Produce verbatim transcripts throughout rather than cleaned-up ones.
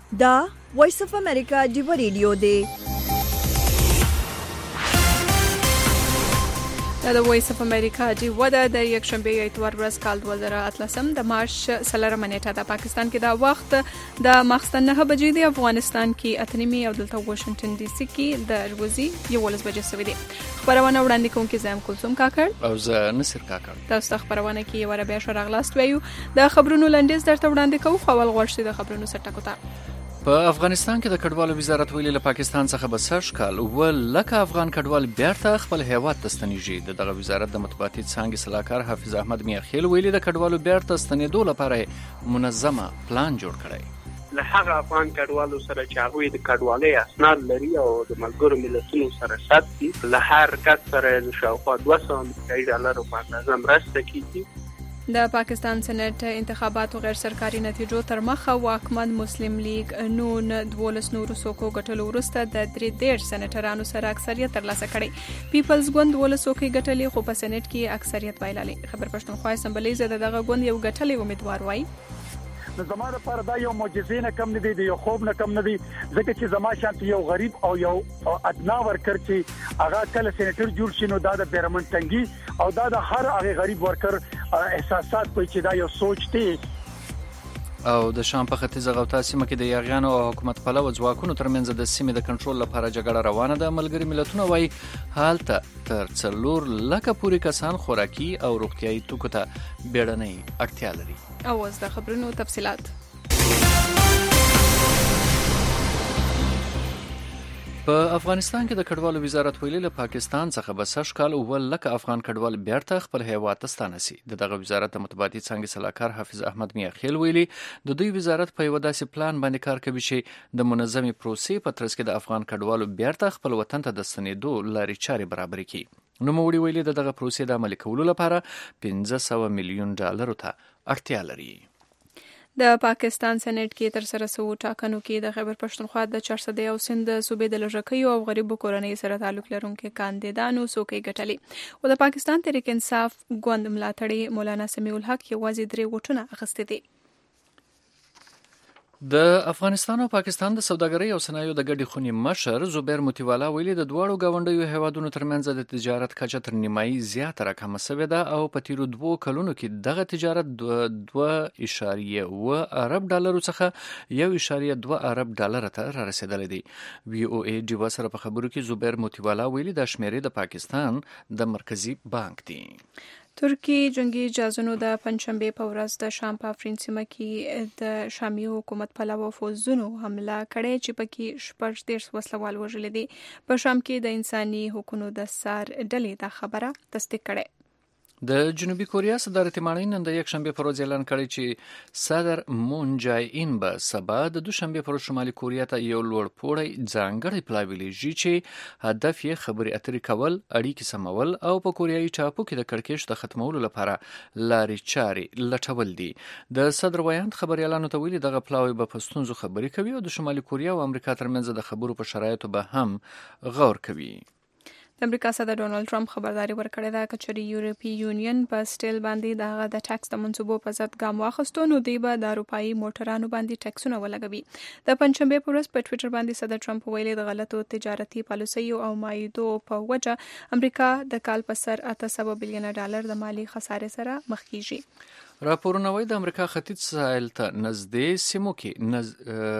دا وایس اف امریکا دیو ریډیو دی. دا د وایس اف امریکا دی ودا د یک شنبه اتوار ورځ کال دوه زره اتلسم د مارچ سلرمه نیټه د پاکستان کې دا وخت د ماخستن نه بجې دی، افغانستان کې اتنیمي او دلته واشنگټن ډي سي کې د ورځې یولس بجې سوي دي. خبرونه وړاندې کوونکې زم کلثوم کاکړ او زه نصر کاکړ. تاسو ته خبرونه کې یو ربع شراغلاست وایو د خبرونو لنډیز درته وړاندې کوو. خو اول غوښتي د خبرونو سرټکو ته. په افغانستان کې د کډوالو وزارت ویلي له پاکستان څخه به سږ کال اووه لکه افغان کډوال بیرته خپل هیواد ته ستنیږي. د دغه وزارت د مطبوعاتي څانګې سلاکار حافظ احمد میاخیل ویلي د کډوالو بیرته ستنېدو لپاره منظمه پلان جوړ کړی. له هغه افغان کډوالو سره چې هغوی د کډوالۍ اسناد لري او د ملګرو ملتونو سره ثبت دي، له هر کس سره د شاوخوا دوه سوه امریکایي ډالرو په اندازه مرسته کیږي. د پاکستان سېنات انتخاباتو غیر سرکاري نتیجو تر مخه واکمن مسلم لیگ نون دولس نورو څوکو ګټلو وروسته د درې دېرش سېنیټرانو سره اکثریت ترلاسه کړی. پیپلز ګوند دولس څوکۍ ګټلې خو په سېنات کې اکثریت بایللې. خبر پښتونخوا اسمبلی زده دغه ګوند یو ګټلې امیدوار وایي. نو زما لپاره دا یو معجزې نه کم نه دی، یو خوب نه کم نه دی، ځکه چې زما شانت یو غریب او یو ادنا ورکر چې هغه کله سېنیټر جوړ شي نو دا د بیرمن تنګي او دا د هر هغه غریب ورکر احساسات په چې دا یو سوچ دی. او د شام په ختیځه غوطه سیمه کې د یاغیانو او حکومت پلوه ځواکونو ترمنځ د سیمې د کنټرول لپاره جګړه روانه ده. ملګري ملتونه وایي هلته تر څلور لکه پورې کسان خوراکي او روغتیايي توکو ته بیړنۍ اړتیا لري. او اوس د خبرونو تفصیلات. په افغانستان کې د کډوالو وزارت ویلي له پاکستان څخه به سږ کال اووه لکه افغان کډوال بیرته خپل هیواد ته ستانه سي. د دغه وزارت د مطبوعاتي څانګې سلاکار حافظ احمد میاخیل ویلي د دوی وزارت په یو داسې پلان باندې کار کوي چې د منظمې پروسې په ترڅ کې د افغان کډوالو بیرته خپل وطن ته د ستنېدو لارې چارې برابرې کړي. نوموړي ویلي د دغه پروسې د عملي کولو لپاره پنځه سوه میلیون ډالرو ته اړتیا لري. د پاکستان سېنات کې تر سره سوو ټاکنو کې د خیبر پښتونخوا د چارسده او سند صوبې د لږکیو او غریبو کورنۍ سره تعلق لرونکو کاندیدانو څوکۍ ګټلې او د پاکستان تحریک انصاف ګوند ملاتړي مولانا سمیع الحق یوازې درې ووټونه اخیستي دي. د افغانستان او پاکستان د سوداګرۍ او صنایعو د ګډې خونې مشر زبیر موتیوالا ویلي د دواړو ګاونډیو هیوادونو ترمنځ د تجارت کچه تر نیمایي زیاته راکمه شوې ده او په تیرو دوو کلونو کې دغه تجارت دوه اشاریه اوه ارب ډالرو څخه یو اشاریه دوه ارب ډالر ته را رسیدلی دی. وی او ای ډیوا سره په خبرو کې زبیر موتیوالا ویلي د شمیرې د پاکستان د مرکزی بانک دی. ترکی جنگي جهازونو د پنځشنبه په ورځ د شام په افرین سیمه کې د شامي حکومت پلوه فوزونو حمله کړې چې پکې شپږ دېرش وسلوال وژل دي. په شام کې د انساني حقوقو د سار ډلې دا خبره تصدیق کړې. د جنوبي کوریا صدارتي ماڼۍ نن د یک شنبه پر ورځ اعلان کړی چې صدر مون جای این به سبا د دوشنبه پر ورځ شمالي کوریا ته یو لوړ پوړی ځانګړی پلاوی لېږي چې هدف یې خبرې اترې کول، اړیکې سمول او په کوریایي ټاپو کې د کړکېچ د ختمولو لپاره لارې چارې لټول دي. د صدر ویاند خبريالانو ته ویلي دغه پلاوی به په ستونزو خبرې کوي او د شمالي کوریا او امریکا ترمنځ د خبرو په شرایطو به هم غور کوي. د امریکا صدر ډونالد ټرمپ خبرداري ورکړې ده چې چېرې یورپی یونین په سټیل باندې دغه د ټیکس د منصوبو په ضد ګام واخیستو نو دوی به د اروپایي موټرانو باندې ټیکسونه ولګوي. د پنځشنبې په ورځ په ټویټر باندې صدر ټرمپ ویلي د غلطو تجارتي پالیسیو او مایدو په وجه امریکا د کال په سر اته سوه بلین ډالر د مالی خسارې سره مخ کیږي. راپورونه وایي د امریکا ختیځ ساحل ته نږدې سیمو کې نز...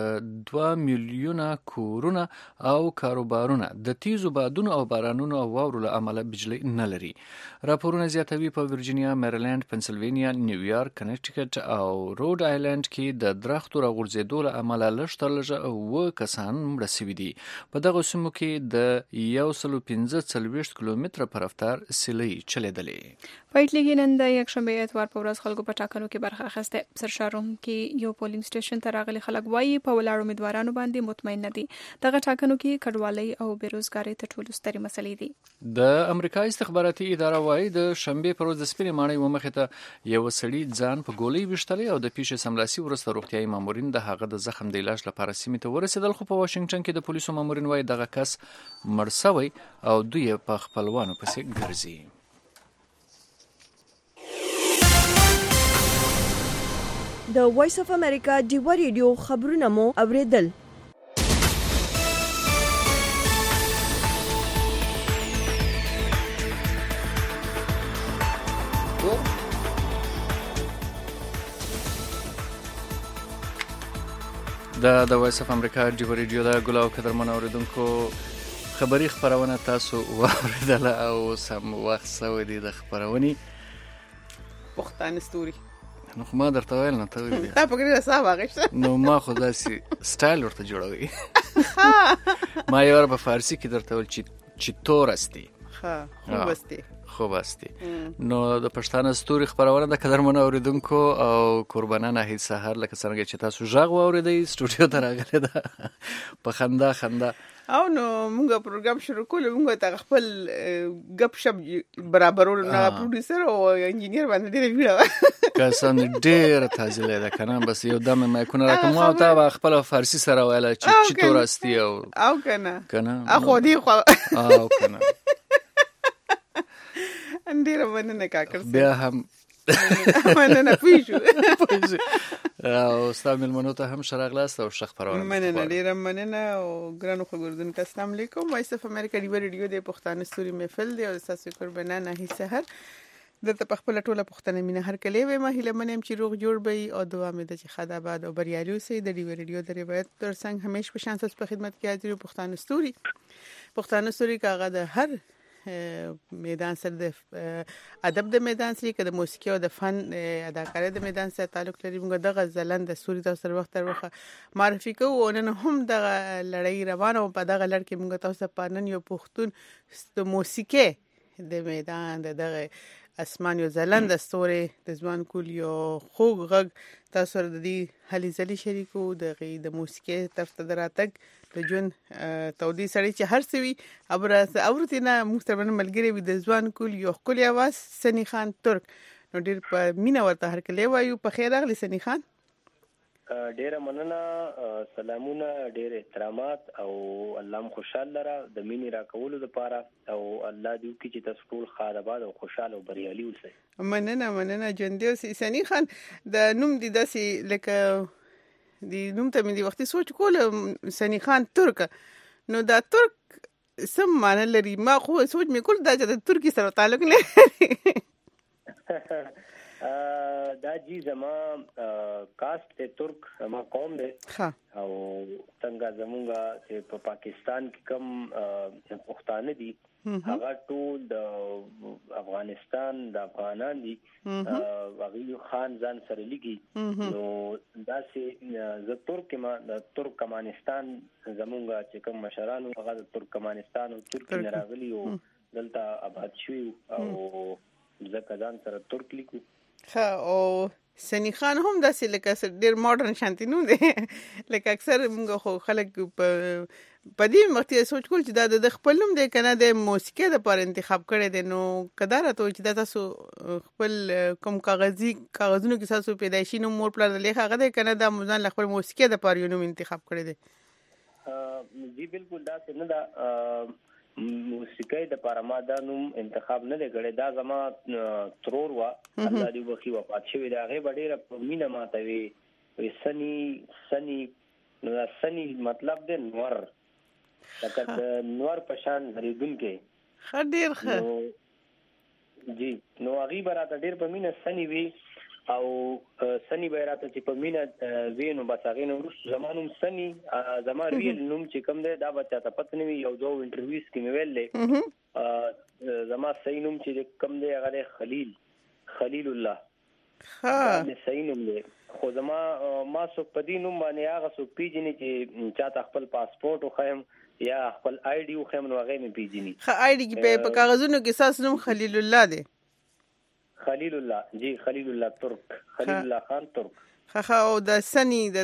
دوه میلیونه کورونه او کاروبارونه د تیزو بادونو او بارانونو او واورو له امله بجلی نه لري. راپورونه زیاتوي په ورجینیا، میریلند، پنسلوینیا، نیویارک، کنیکټیکټ او روډ آیلند کې د درختو راغورځېدو له امله لږ تر لږه اووه کسان مړه شوي دي. په دغه سیمو کې د یو سلو پنځه څلوېښت کیلومتره په رفتار سیلۍ چلیدلې. په ایټالي کې نن د یکشنبې اتوار په ورځ خلکو په ټاکنو کې برخه اخیسته. سرشارم کې یو پولینګ سټیشن ته راغلي خلک وایي په ولاړو امیدوارانو باندې مطمئن نه دي. دغه ټاکنو کې کډوالۍ او بیروزګارۍ تر ټولو سترې مسلې دي. د امریکا استخباراتي اداره وایي د شنبې پر ورځ د سپینې ماڼۍ ومخې ته یو سړي ځان په ګولۍ ویشتلی او د پیښې سملاسي وروسته روغتیايي مامورین د هغه د زخم د علاج لپاره سیمې ته ورسېدل. خو په واشنګټن کې د پولیسو مامورین وایي دغه کس مړ شوی او دوی په خپلوانو پسې ګرځي. د وایس اف امریکا ډیوا ریډیو خبرونه مو اوریدل. دا د وایس اف امریکا ډیوا ریډیو دا ګل او قدرمن اوریدونکو خبری خبرونه تاسو واوریدله او سم وخت سوي دي د خبرونی پښتانه ستوري. نو خو ما درته ویل نه ته ویل تا پکې حساب واغښت. نو ما خو داسې سټایل ورته جوړوي. ما یو په فارسی کې درته ویل چې چې تور استی. ها خوب استی. خوب استی. نو د پښتانه ستوري خبرونه د قدرمن اوریدونکو او قربانانه هیڅ سحر لکه څنګه چې تاسو ژغ واوریدئ سټوډیو ته راغلی ده په خندا خندا او نو موږ پروګرام شروع کولو. موږ ته خپل غپ شپ برابرولو نه پروډوسر او انجینیر باندې ډېر ویډیو کسان ډېر تازه لیدا کنه بس یو دم مې کو نه راکم او تا خپل فارسی سره ویل چې چې تور استی او او کنه کنه اخو دی خو او کنه ډېر مننه کاکر بیا هم مننه پېښو او ستاسو ملمنو ته هم شراغلاست او شخ پرونه مننه ډېر مننه او ګرانو خبردون السلام علیکم. وایس اف امریکا ډیوا ریډیو د پښتانه ستوري محفل دی او تاسو قربانانه هي سحر دلته په خپل ټوله پښتنه مینه هر کله وي ما هله منم چې روغ جوړ بي او دعا مې د چې خدا آباد او بریالي اوسئ. د ډیوا ریډیو د روایت تر څنګ همیش په شان تاسو په خدمت کې حاضر یو. پښتانه ستوري پښتانه ستوري کاغه د هر میدان سره د ادب د میدان سره کې د موسیقي او د فن اداکارۍ د میدان سره تعلق لري. موږ دغه زلند ستوري تاسو سره وخت تر وخت معرفي کوو او نن هم دغه لړۍ روانه او په دغه لړ کې موږ تاسو په نن یو پښتون د موسیقي د میدان د دغه اسمان یو زلند ستوري د ځوان کول یو خوږ غږ تاسو سره د دې هلي ځلي شریکو د د موسیقي طرف ته دراتګ د جون تودي سړی چې هر څه وي ابره اورتینه مستمر ملګری وي د ځوان کول یو خپل आवाज سنی خان ترک. نو ډیر په مینا ورته هر کله وایو په خیر اغلی سنی خان. ډیره مننه سلامونه ډیر احترامات او الله خوشاله را د مینې را کولو لپاره او الله دې وکړي چې تاسو ټول خیر آباد او خوشاله او بریالي اوسئ. مننه مننه جون دیو سنی خان د نوم دي داسې لکه دی نوم ته مې دی وختي سوچ کول سنی خان ترک. نو دا ترک سم معنی لري. ما خو سوچ مې کول دا چې د ترکی سره تعلق لري. دا جی زما کاست ته ترک ما قوم دی او څنګه زمونږه چې په پاکستان کې کم پښتانه دي هغه ټول د افغانستان د افغانان دي هغه خان ځان سره لګي. نو دا چې ز ترک ما د ترکمنستان زمونږه چې کوم مشرانو هغه د ترکمنستان او ترکی نه راغلي او دلته آباد شوي او ځکه ځان سره ترک لیکو. ها او سنی خان هم داسې لکه ډیر ماډرن شانتي نوم دی لکه اکثر موږ خو خلک په پدې مختي سوچ کول چې دا د خپل نوم دی کنه د موسیقي د پر انتخاب کړي دي. نو کدار ته چې دا تاسو خپل کوم کاغذي کاغذونو کې تاسو پیدایشي نوم مور پلان لیکه هغه د کنه د موزان خپل موسیقي د پر یو نوم انتخاب کړي دي. جی بالکل دا څه نه دا موسیقي د پارما دا نوم انتخاب نه دی کړی. دا زما ترور وا الله دې وخی وفات شوی دا غي ډیره په مینه ماته وی وی سنی سنی نو سنی مطلب د نور لکه نور په شان غریدونکې خډیر خ جی نو هغه براته ډیر په مینه سنی وی او سنی بیراته چې په مینه وینو بس هغه نو زمانوم سنی زما ریل نوم چې کوم دی دا بچا ته پته نوي یو دوه انټرویوز کې مې ویلې زما صحیح نوم چې کوم دی هغه خلیل خلیل الله ها صحیح نوم دی. خو زما ما سو پدې نوم باندې هغه سو پیجنې چې چاته خپل پاسپورت وخایم یا خپل آی ډي وخایم نو هغه مې پیجنې. خا آی ډي کې په کاغذونو کې ساس نوم خلیل الله دی. خلیل الله جی خلیل الله ترک خلیل الله خان ترک. خا او د سنی د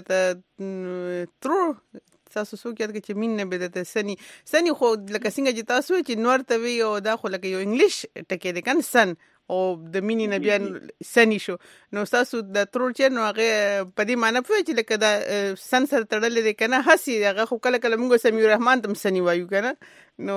ترو تاسو سو کې چې مين نه بده ته سنی سنی خو لکه څنګه چې تاسو چې نور ته وی او دا خو لکه یو انګلیش ټکی دی کنه سن او د مینی نه بیا سنی شو. نو تاسو د ترو چې نو هغه په دې معنی په چې لکه دا سن سره تړلې دی کنه هسي هغه خو کله کله موږ سمیر الرحمن تم سنی وایو کنه. نو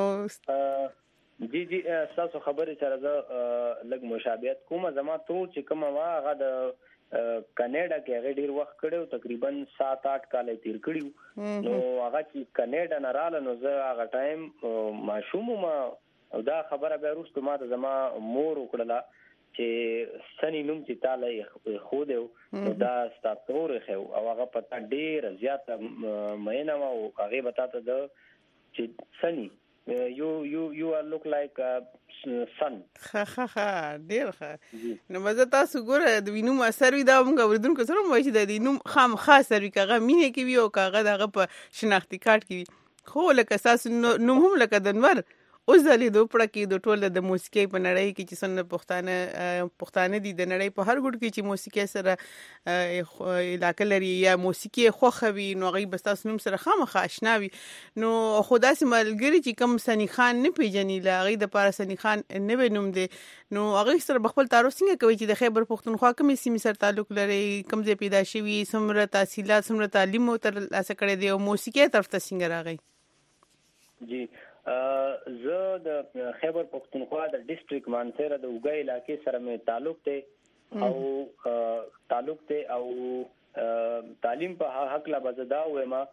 جی جی تاسو خبرې سره زه لږ مشابهت کوم. زما ترو چې کومه وا هغه د کاناډا کې هغه ډیر وخت کړو تقریبا سات آټ کال تیر کړیو نو هغه چې کاناډا نه رااله نو زه هغه ټایم ماشوم ما او دا خبره به وروسته ما ته زما مور وکړه چې سني نوم چې تعالی خو دیو نو دا ستاسو خو او هغه پتا ډیر زیاته مینه او هغه بتاته د چې سني یو یو یو لوک لایک سن خا خا خا ډیر ښه نو مزه تاسو ګوره د وینم اثر وی دا موږ ورودونکو سره وایي چې د نوم خام خاص وی کاغه مینه کې وی او کاغه دغه په شناختی کارت کې خو لکه اساس نوم هم لکه د انور اوس د لیدو پړه کې د ټوله د موسیقي په نړۍ کې چې څنګه پښتانه پښتانه دي د نړۍ په هر ګوټ کې چې موسیقي سره علاقه لري یا موسیقي خوخوي نو غي بس تاسو نوم سره خامخا آشنا وي نو خدا سي ملګری چې کم سني خان نه پیژني لا غي د پاره سني خان نه بنوم دي نو هغه سره خپل تعارف څنګه کوي چې د خیبر پښتونخوا کومې سیمې سره تعلق لري کوم ځای پیدا شوی سمره تحصیلات سمره تعلیم او تر لاسه کړی دی او موسیقي طرف ته څنګه راغی جی زه د خیبر پښتونخوا د ډیسټریکټ مانسهره د وګای علاقې سره مې تعلق ته او تعلق ته او تعلیم په حق لا بزدا وې ما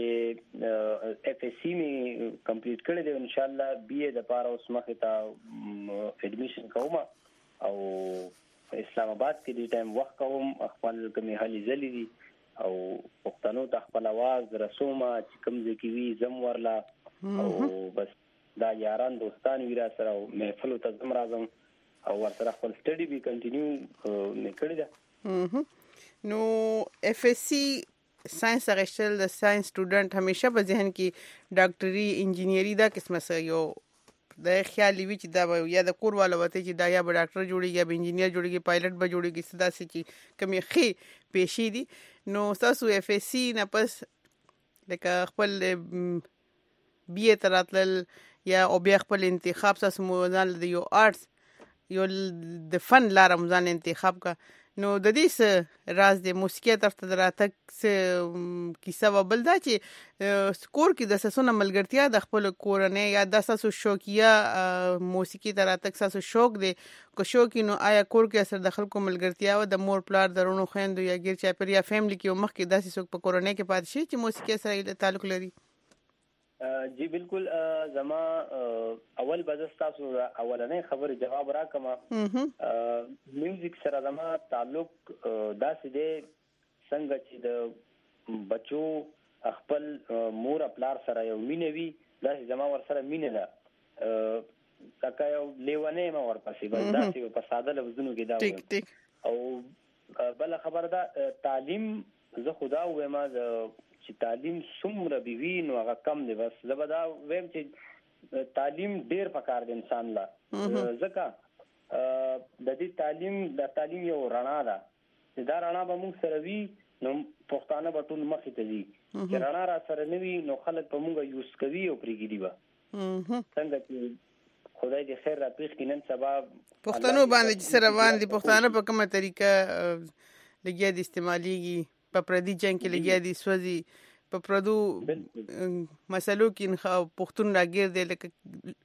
چې اف اس سی می کمپلیټ کړی دی ان شاء الله بي اے د پاره اوس مخه تا اډمیشن کوم او اسلام آباد کې د ټایم وخت کوم خپل کمی حالي زلي دي او پښتنو ته خپل आवाज رسومه چې کوم ځکه وی زم ورلا او بس دا یاران دوستان ویرا سره محفل ته زم راځم او ورسره خپل سټډي به کنټینیو نکړی دا نو اف اس سی ساينس غشتل د ساينس سټوډنټ همیشه په ذهن کې ډاکټري انجینیری دا قسمه سره یو د خیال وی چې دا یا د کور والا وته چې دا یا به ډاکټر جوړیږي یا به انجینیر جوړیږي پایلټ به جوړیږي صدا سي چې کمی خي پېشي دي نو تاسو اف اس سی نه پس لکه خپل بي اے تراتل یا او بیا خپل انتخاب تاسو موزان د یو آرټس یو د فن لار موزان انتخاب کا نو د دې راز د موسیقي طرف ته دراتک څه کیسه وبل دا چې سکور کې د سسونه ملګرتیا د خپل کورنۍ یا د ساسو شوقیا موسیقي دراتک ساسو شوق دی کو شوق نو آیا کور کې اثر د خلکو ملګرتیا او د مور پلار درونو خويندو یا غیر چا پر یا فیملی کې مخ کې داسې څوک په کورنۍ کې پات شي چې موسیقي سره تعلق لري جی بالکل زما اول بزس تاسو اولنې خبره جواب راکما میوزیک سره زما تعلق داسې دی څنګه چې د بچو خپل مور خپل سره یو مینوي داسې زما ور سره مینه ده تکه یو لیونه ما ورپسې بس داسې په ساده لفظونو کې دا ټیک ټیک او بل خبره ده تعلیم زه خدا وېما چې تعلیم څومره بي نو هغه کم دی بس زبدا ویم چې تعلیم ډیر پکار دی انسان لا ځکه د دې تعلیم د تعلیم یو رڼا ده دا رڼا به موږ سره وی نو پښتانه به ټول مخې ته دي چې رڼا را سره نوي نو خلک په موږ یوز کوي او پریګیدي به څنګه چې خدای دې خیر را پیښ کینن سبا پښتنو باندې چې سره باندې پښتانه په کومه طریقه لګیا دي استعماليږي په پردي جنگ کې لګیا دي سوځي په پردو مسلو کې پښتون راګیر دی لکه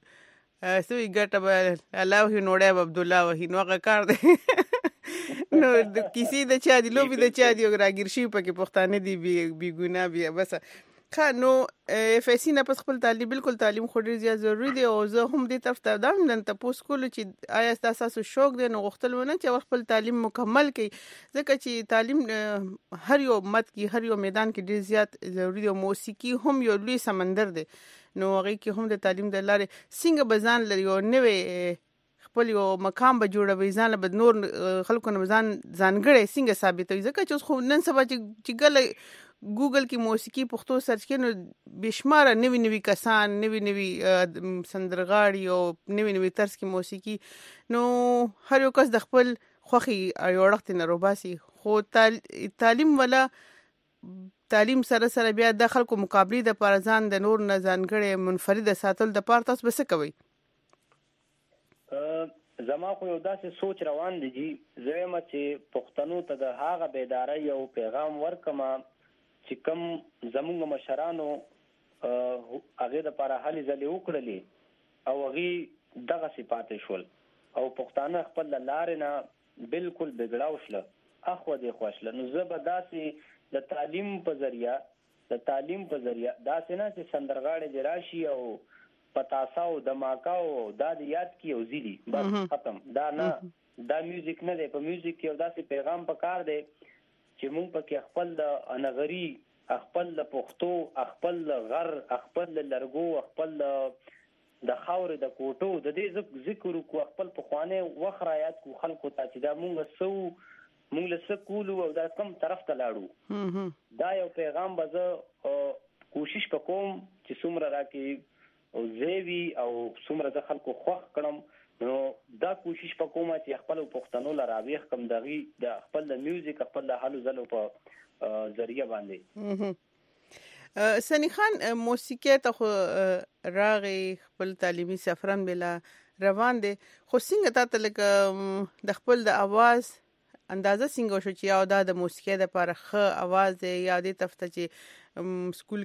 سوي ګټه به الله هي نوړې عبد الله وهي نو هغه کار دی نو کسی د چا دی لوبي د چا دی راګیر شي په کې پښتانه دی بي ګنا بي بس خا نو اف اس سی نه پس خپل تعلیم بالکل تعلیم خو ډیر زیات ضروری دی او زه هم دې طرف ته دام نن تاسو کول چې آیا تاسو شوق دی نو غوښتل ونه چې خپل تعلیم مکمل کړئ ځکه چې تعلیم هر یو مت کې هر یو میدان کې ډیر زیات ضروری دی او موسیقي هم یو لوی سمندر دی نو هغه کې هم د تعلیم د لارې څنګه بزان لري او نوې خپل یو مقام به جوړوي ځان به نور خلکو نه ځان ځانګړی څنګه ثابتوي ځکه چې خو نن سبا چې ګل ګوګل کې موسیقي پښتو سرچ کړئ نو بشمار نوی نوی کسان نوی نوی سندرغاړي او نوی نوی طرز کې موسیقي نو هر یو کس د خپل خوخي یو وخت نه روباسي خو تعلیم ولا تعلیم سره سره بیا د خلکو مقابله د پارزان د نور نه ځانګړي منفرد ساتل د پاره تاسو بس کوي زما خو یو داسې سوچ روان دي زه ما چې پښتنو ته د هاغه بیداری او پیغام ورکما چې کوم زموږ مشرانو هغه د لپاره هلي ځلې وکړلې او هغه دغه صفات شول او پښتانه خپل لارې نه بالکل بګړاو شل اخو دې خوشله. نو زه به داسې د تعلیم په ذریعہ د تعلیم په ذریعہ داسې نه چې سندرغاړي دې راشي او پتاساو دماکاو دا د یاد کی او زیدي بس ختم. دا نه دا میوزیک نه دی. په میوزیک کې داسې پیغام پکار دی چې مونږ پکې خپل د انغری خپل د پښتو خپل غر خپل لرګو خپل د خاورې د کوټو د دې ذکر کو خپل په خوانه وخرایات کو خلکو ته چې دا مونږ سو مونږ له سکول او دا کوم طرف ته لاړو. دا یو پیغام به زه کوشش وکوم چې څومره راکې او زیوی او څومره د خلکو خوښ کړم. نو دا کوشش وکوم چې خپل پښتنو لراویخ کم دغه د خپل د میوزیک خپل د حالو زلو په ذریعہ باندې. سنی خان موسیقي ته خو راغی خپل تعلیمي سفرن بلا روان دي خو څنګه تاسو لکه د خپل د आवाज اندازه څنګه شو چې یو د موسیقي د لپاره ښه आवाज دی یا د تفته چې سکول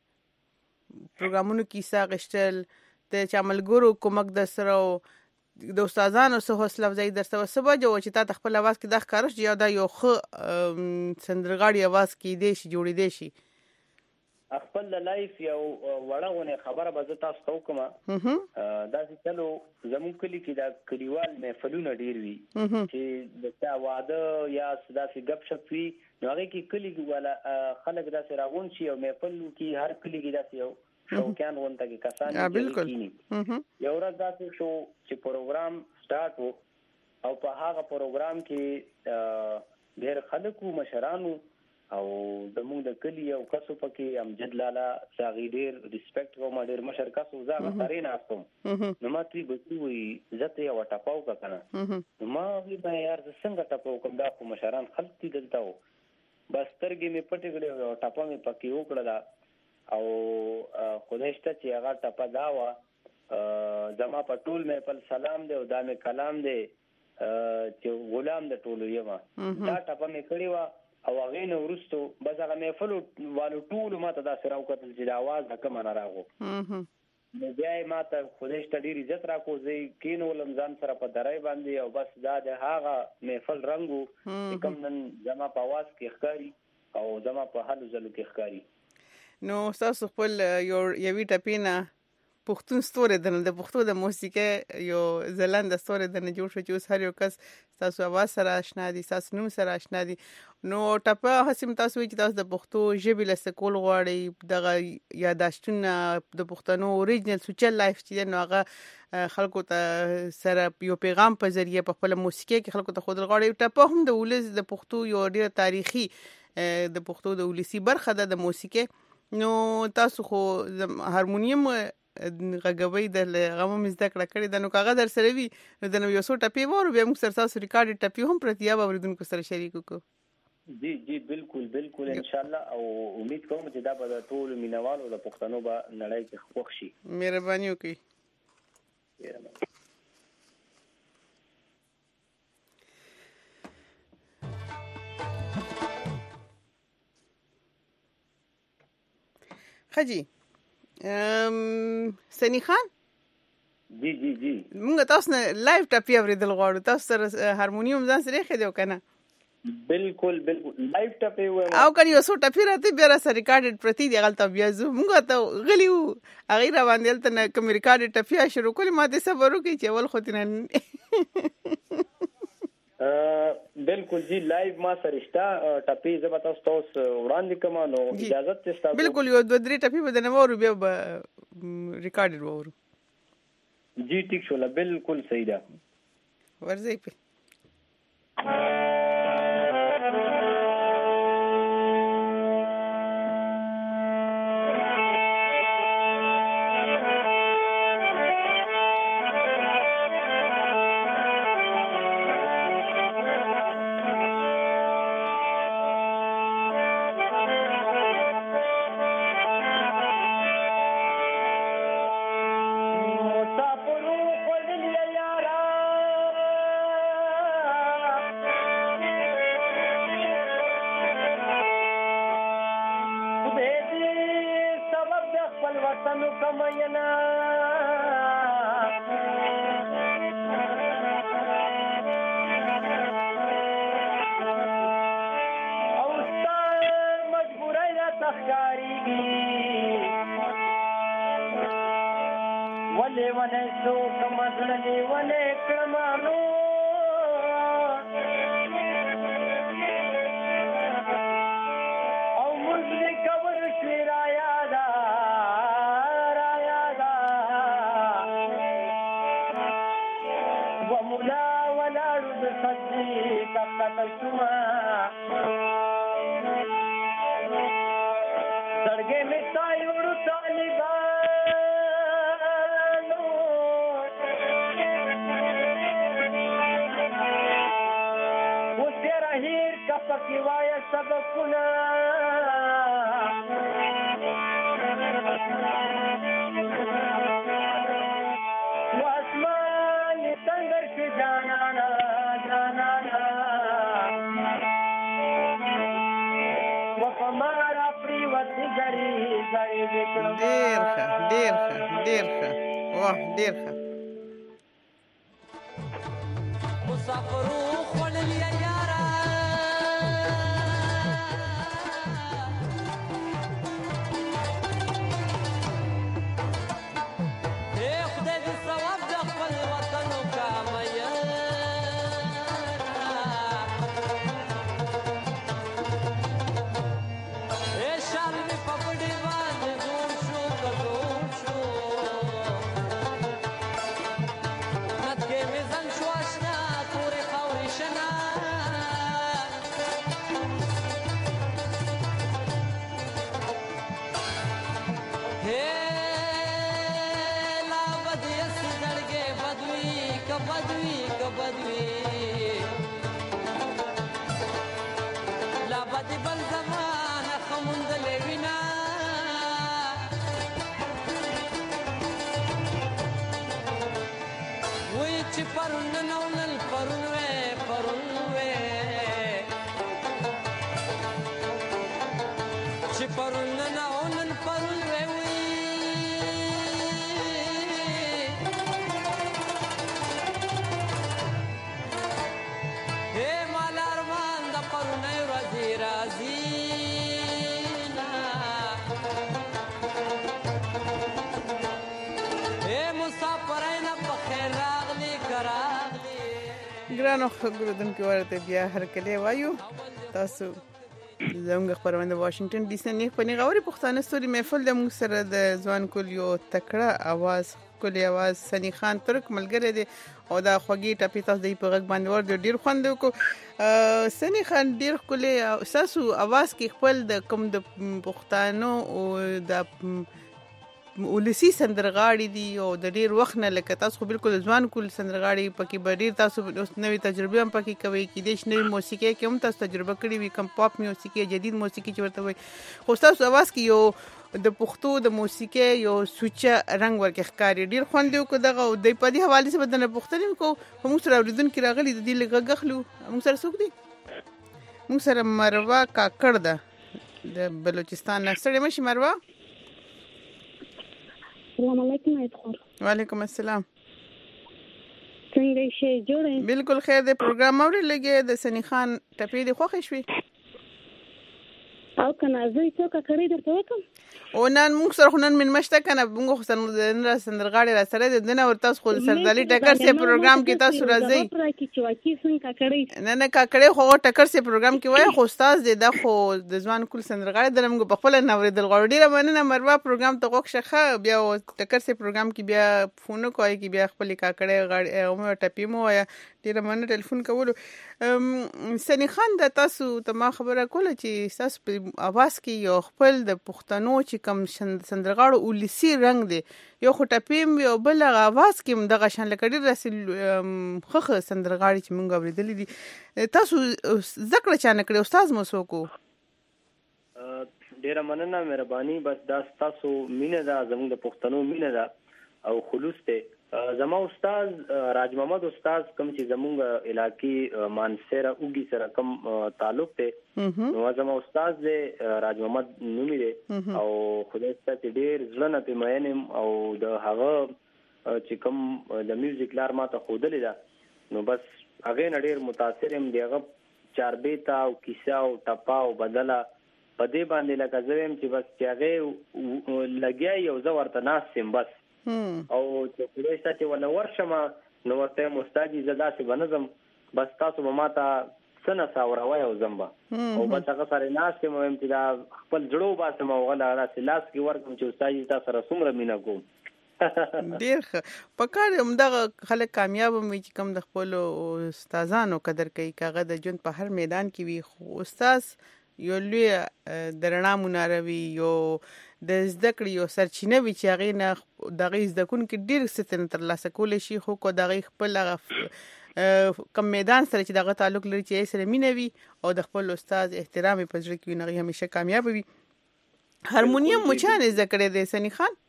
کې پروګرامونو کې ساغشتل د چملګرو کومک د سره د استادانو سره حوصله افزایی درته وسبه جو چې تا خپل आवाज کې د ښکارش یا دا یو ښه سندرغاړي आवाज کې دی شي جوړې دی شي. خپل لایف یو وړاونه خبره به تاسو ته کوم دا چې چلو زمون کلی کې دا کلیوال محفلونه ډیر وی چې د تا واده یا داسې غب شپ وی نو هغه کې کلی والا خلک داسې راغون شي او محفل کې هر کلی کې داسې یو شوکان وونته کې کسان بالکل یو ورځ داسې شو چې پروګرام سٹارټ وو او په هغه پروګرام کې ډېر خلکو مشرانو او د موږ د کلی او کسو پکې امجد لالا ساغي ډېر ریسپیکټ کوم ډېر مشر کسو زغه سره نه استم نو ما تی بچي وي زته یو ټاپاو کنه نو ما وی به یار څنګه ټاپاو کوم دا خو مشران خلک دي دلته و بس ترګې می پټې کړې او ټاپا می پکې وکړه او خدایشته چې هغه ټاپا دا و زما په ټول مې په سلام دی او دا مې کلام دی چې غلام د ټولو یما دا ټاپا مې کړی و او هغه نو ورستو بس هغه محفل والو ټول ماته دا سره وکړل چې د आवाज حکم نه راغو نو بیا ماته خودشته ډیر عزت راکو زی کینو لمزان سره په درای باندې او بس دا د هغه محفل رنگو کوم نن زما په आवाज کې ښکاری او زما په حالو زلو کې ښکاری. نو تاسو خپل یو یوی ټپینا پښتون ستوره د پښتو د موسیقي یو زلند ستوره د نه جوړ شو چې اوس هر یو کس تاسو आवाज سره آشنا دي تاسو نوم سره آشنا دي نو ټپه هڅه تاسو چې تاسو د پښتو ژبې له سکول غواړي دغه یاداشتونه د پښتنو اوریجنل سوچل لایف چې نو هغه خلکو ته سره یو پیغام په ذریعہ په خپل موسیقي کې خلکو ته خود غواړي ټپه هم د ولز د پښتو یو ډیر تاریخي د پښتو د ولسی برخه ده د موسیقي. نو تاسو خو هارمونیم غږوي د غمو مزده کړه کړی د نو کاغه در سره وی نو د نو یو څو ټپی وره به موږ سره تاسو ریکارډ ټپی هم پرتیا اوریدونکو سره شریک وکړو. جی جی بالکل بالکل ان شاء الله او امید کوم چې دا به ټول مینوالو د پښتنو به نړۍ کې خوښ شي. مهرباني وکړئ. خجی ام سنی خان جی جی جی موږ تاسو نه لایو ټاپی اوریدل غواړو تاسو سره هارمونیم ځان سره خېدو کنه بالکل بالکل لایو ټاپی و او کني یو څو ټاپی راته بیا سره ریکارډډ پرتی دی غلطه بیا زه موږ ته غلیو هغه را باندې تل کوم ریکارډډ ټاپی شروع کړم ما دې صبر وکړي چې ول خو تنه بالکل جی لایو ما سرشتہ ټاپی زبر تاسو تاسو وړاندې کوم نو اجازه تاسو بالکل یو دوه درې ټاپی بدنه ورو بیا ریکارډډ ورو جی ٹھیک شو بالکل صحیح ده ورځي په ولې ولې سو کمزړې ولې کړمانو او مزلې کور شوی را یادا را یادا ومولا ولاړو د سجدې تکت شوما زړګې مې تایوړو طالبانو اوس یې رهیر که پکې وایه سبقونه و اسمان یې تندر شي جانانا جانانا و په مارا پریوتې ګرې ځای دې کړم ډېر ښه ډېر ښه ډېر ښه واه ډېر ښه مسافرو خوړل یا یارا اے خدای دې ثواب د خپل وطن وکامیا اے شال می پپړې باندې جوړ شو کډوم شو نت کې مې ځن شو آشنا تورې خاورې شنا هې لا بدې سړګې بدوي ک بدوي ک بدوي لا بدې بل زمانه خموندلې وینا وای چې پرون نو نن پرون وې پرون وې چې پرون نو نن پرون وې وې هې مال ارمان د پرون ورځې راځي نا اے مسافرین په خیر راغلی کراغلی ګرانو خبرودونکو ورته بیا هر کله وایو تاسو زموږ خبرونه د واشنگټن ډي سي نه پني غوري پښتانه ستوري محفل د موږ سره د ځوان کول یو تکړه आवाज کلی आवाज سنی خان ترک ملګری دی او دا خوږی ټاپی تاسو د په غږ باندې ور ډیر خوند وکړو سنی خان ډیر کلی ساسو आवाज کې خپل د کوم د پښتانو او د ولسی سندرغاړي دي او د ډیر وخت نه لکه تاسو بالکل ځوان کول سندرغاړي پکې ډیر تاسو نوې تجربه هم پکې کوي کې دیش نوې موسیقي کې هم تاسو تجربه کړې وي کم پاپ موسیقي جدید موسیقي چې ورته وي خو تاسو आवाज کې یو د پښتو د موسیقي یو سوچه رنگ ورکه ښکاری ډیر خوند یو کو دغه د پدې حواله سره بدنه پښتنیم کو هم سره اوریدونکو راغلي د دې لګغخلو هم سره څوک دي هم سره مروه کاکړ ده د بلوچستان نه سره مشي مروه السلام علیکم ایتخور وعلیکم السلام څنګه شي جوړه بالکل خیر د پروګرام اوري لګي د سنی خان ټپې د خوښ شوي او کنه زه څه کا کړی درته وکم او نن موږ سره خو نن من مشته کنه موږ خو سره سندرغاړي را سره د دنه ور تاسو خو سردالي ټکر سي پروګرام کې تاسو راځي نه نه کا کړی خو ټکر سي پروګرام کې وای خو استاد دې د خو د ځوان کول سندرغاړي د موږ په خپل نوې د غوړ ډیره مننه مروا پروګرام ته وښه شخه بیا ټکر سي پروګرام کې بیا فون کوي کې بیا خپل کا کړی غاړي او ټپی مو ډیره مننه ټلیفون کولو سنی خان د تاسو ته ما خبره کوله چې تاسو په आवाज کې یو خپل د پښتنو چې کم سندرغاړو ولسی رنگ دی یو خټپیم یو بل आवाज کې دغه شان لکه ډیر رسل خخ سندرغاړي چې مونږ اوریدل دي تاسو ذکر چا نه کړو استاد مو سوکو ډیره مننه مهرباني بس دا تاسو مینه دا زموږ د پښتنو مینه دا او خلوص ته زما استاد راج محمد استاد کوم چې زموږ علاقې مانسره اوګي سره کوم تعلق ته نو زما استاد دې راج محمد نومي دی او خدای ستاسو ډېر ځلنه په مینم او د هغه چې کوم د میوزیک لار ماته خودلې ده نو بس هغه ډېر متاثر يم دیغه چاربیتا او کیسه او ټپا او بدله په دې باندې لکه زویم چې بس چې هغه لګیا یو زو ورته ناس سیم بس او چې خدای ستاسو ونه ورشمه نو ورته مستاجي زدا سي بنظم بس تاسو به ماته سنه ساوروي او زمبا او بس هغه سره ناس ته مهم چې دا خپل جوړو باسم او غلا راس لاس کې ورکم چې استاد تاسو سره څومره مینا کوم ډیر ښه په کار همدغه خلک کامیاب وي چې کوم د خپل استادانو قدر کوي کاغه د جون په هر میدان کې وي خو استاد یو لوی درنا مناروي یو د زده کړې یو سرچینه وي چې هغه نه دغه زده کون کې ډیر ستنه تر لاسه کول شي خو کو دغه خپل کم میدان سره چې دغه تعلق لري چې سره مینوي او د خپل استاد احترام په ځړ کې نه همیشه کامیاب وي. هارمونیم مچانه زده کړې دی سنی خان؟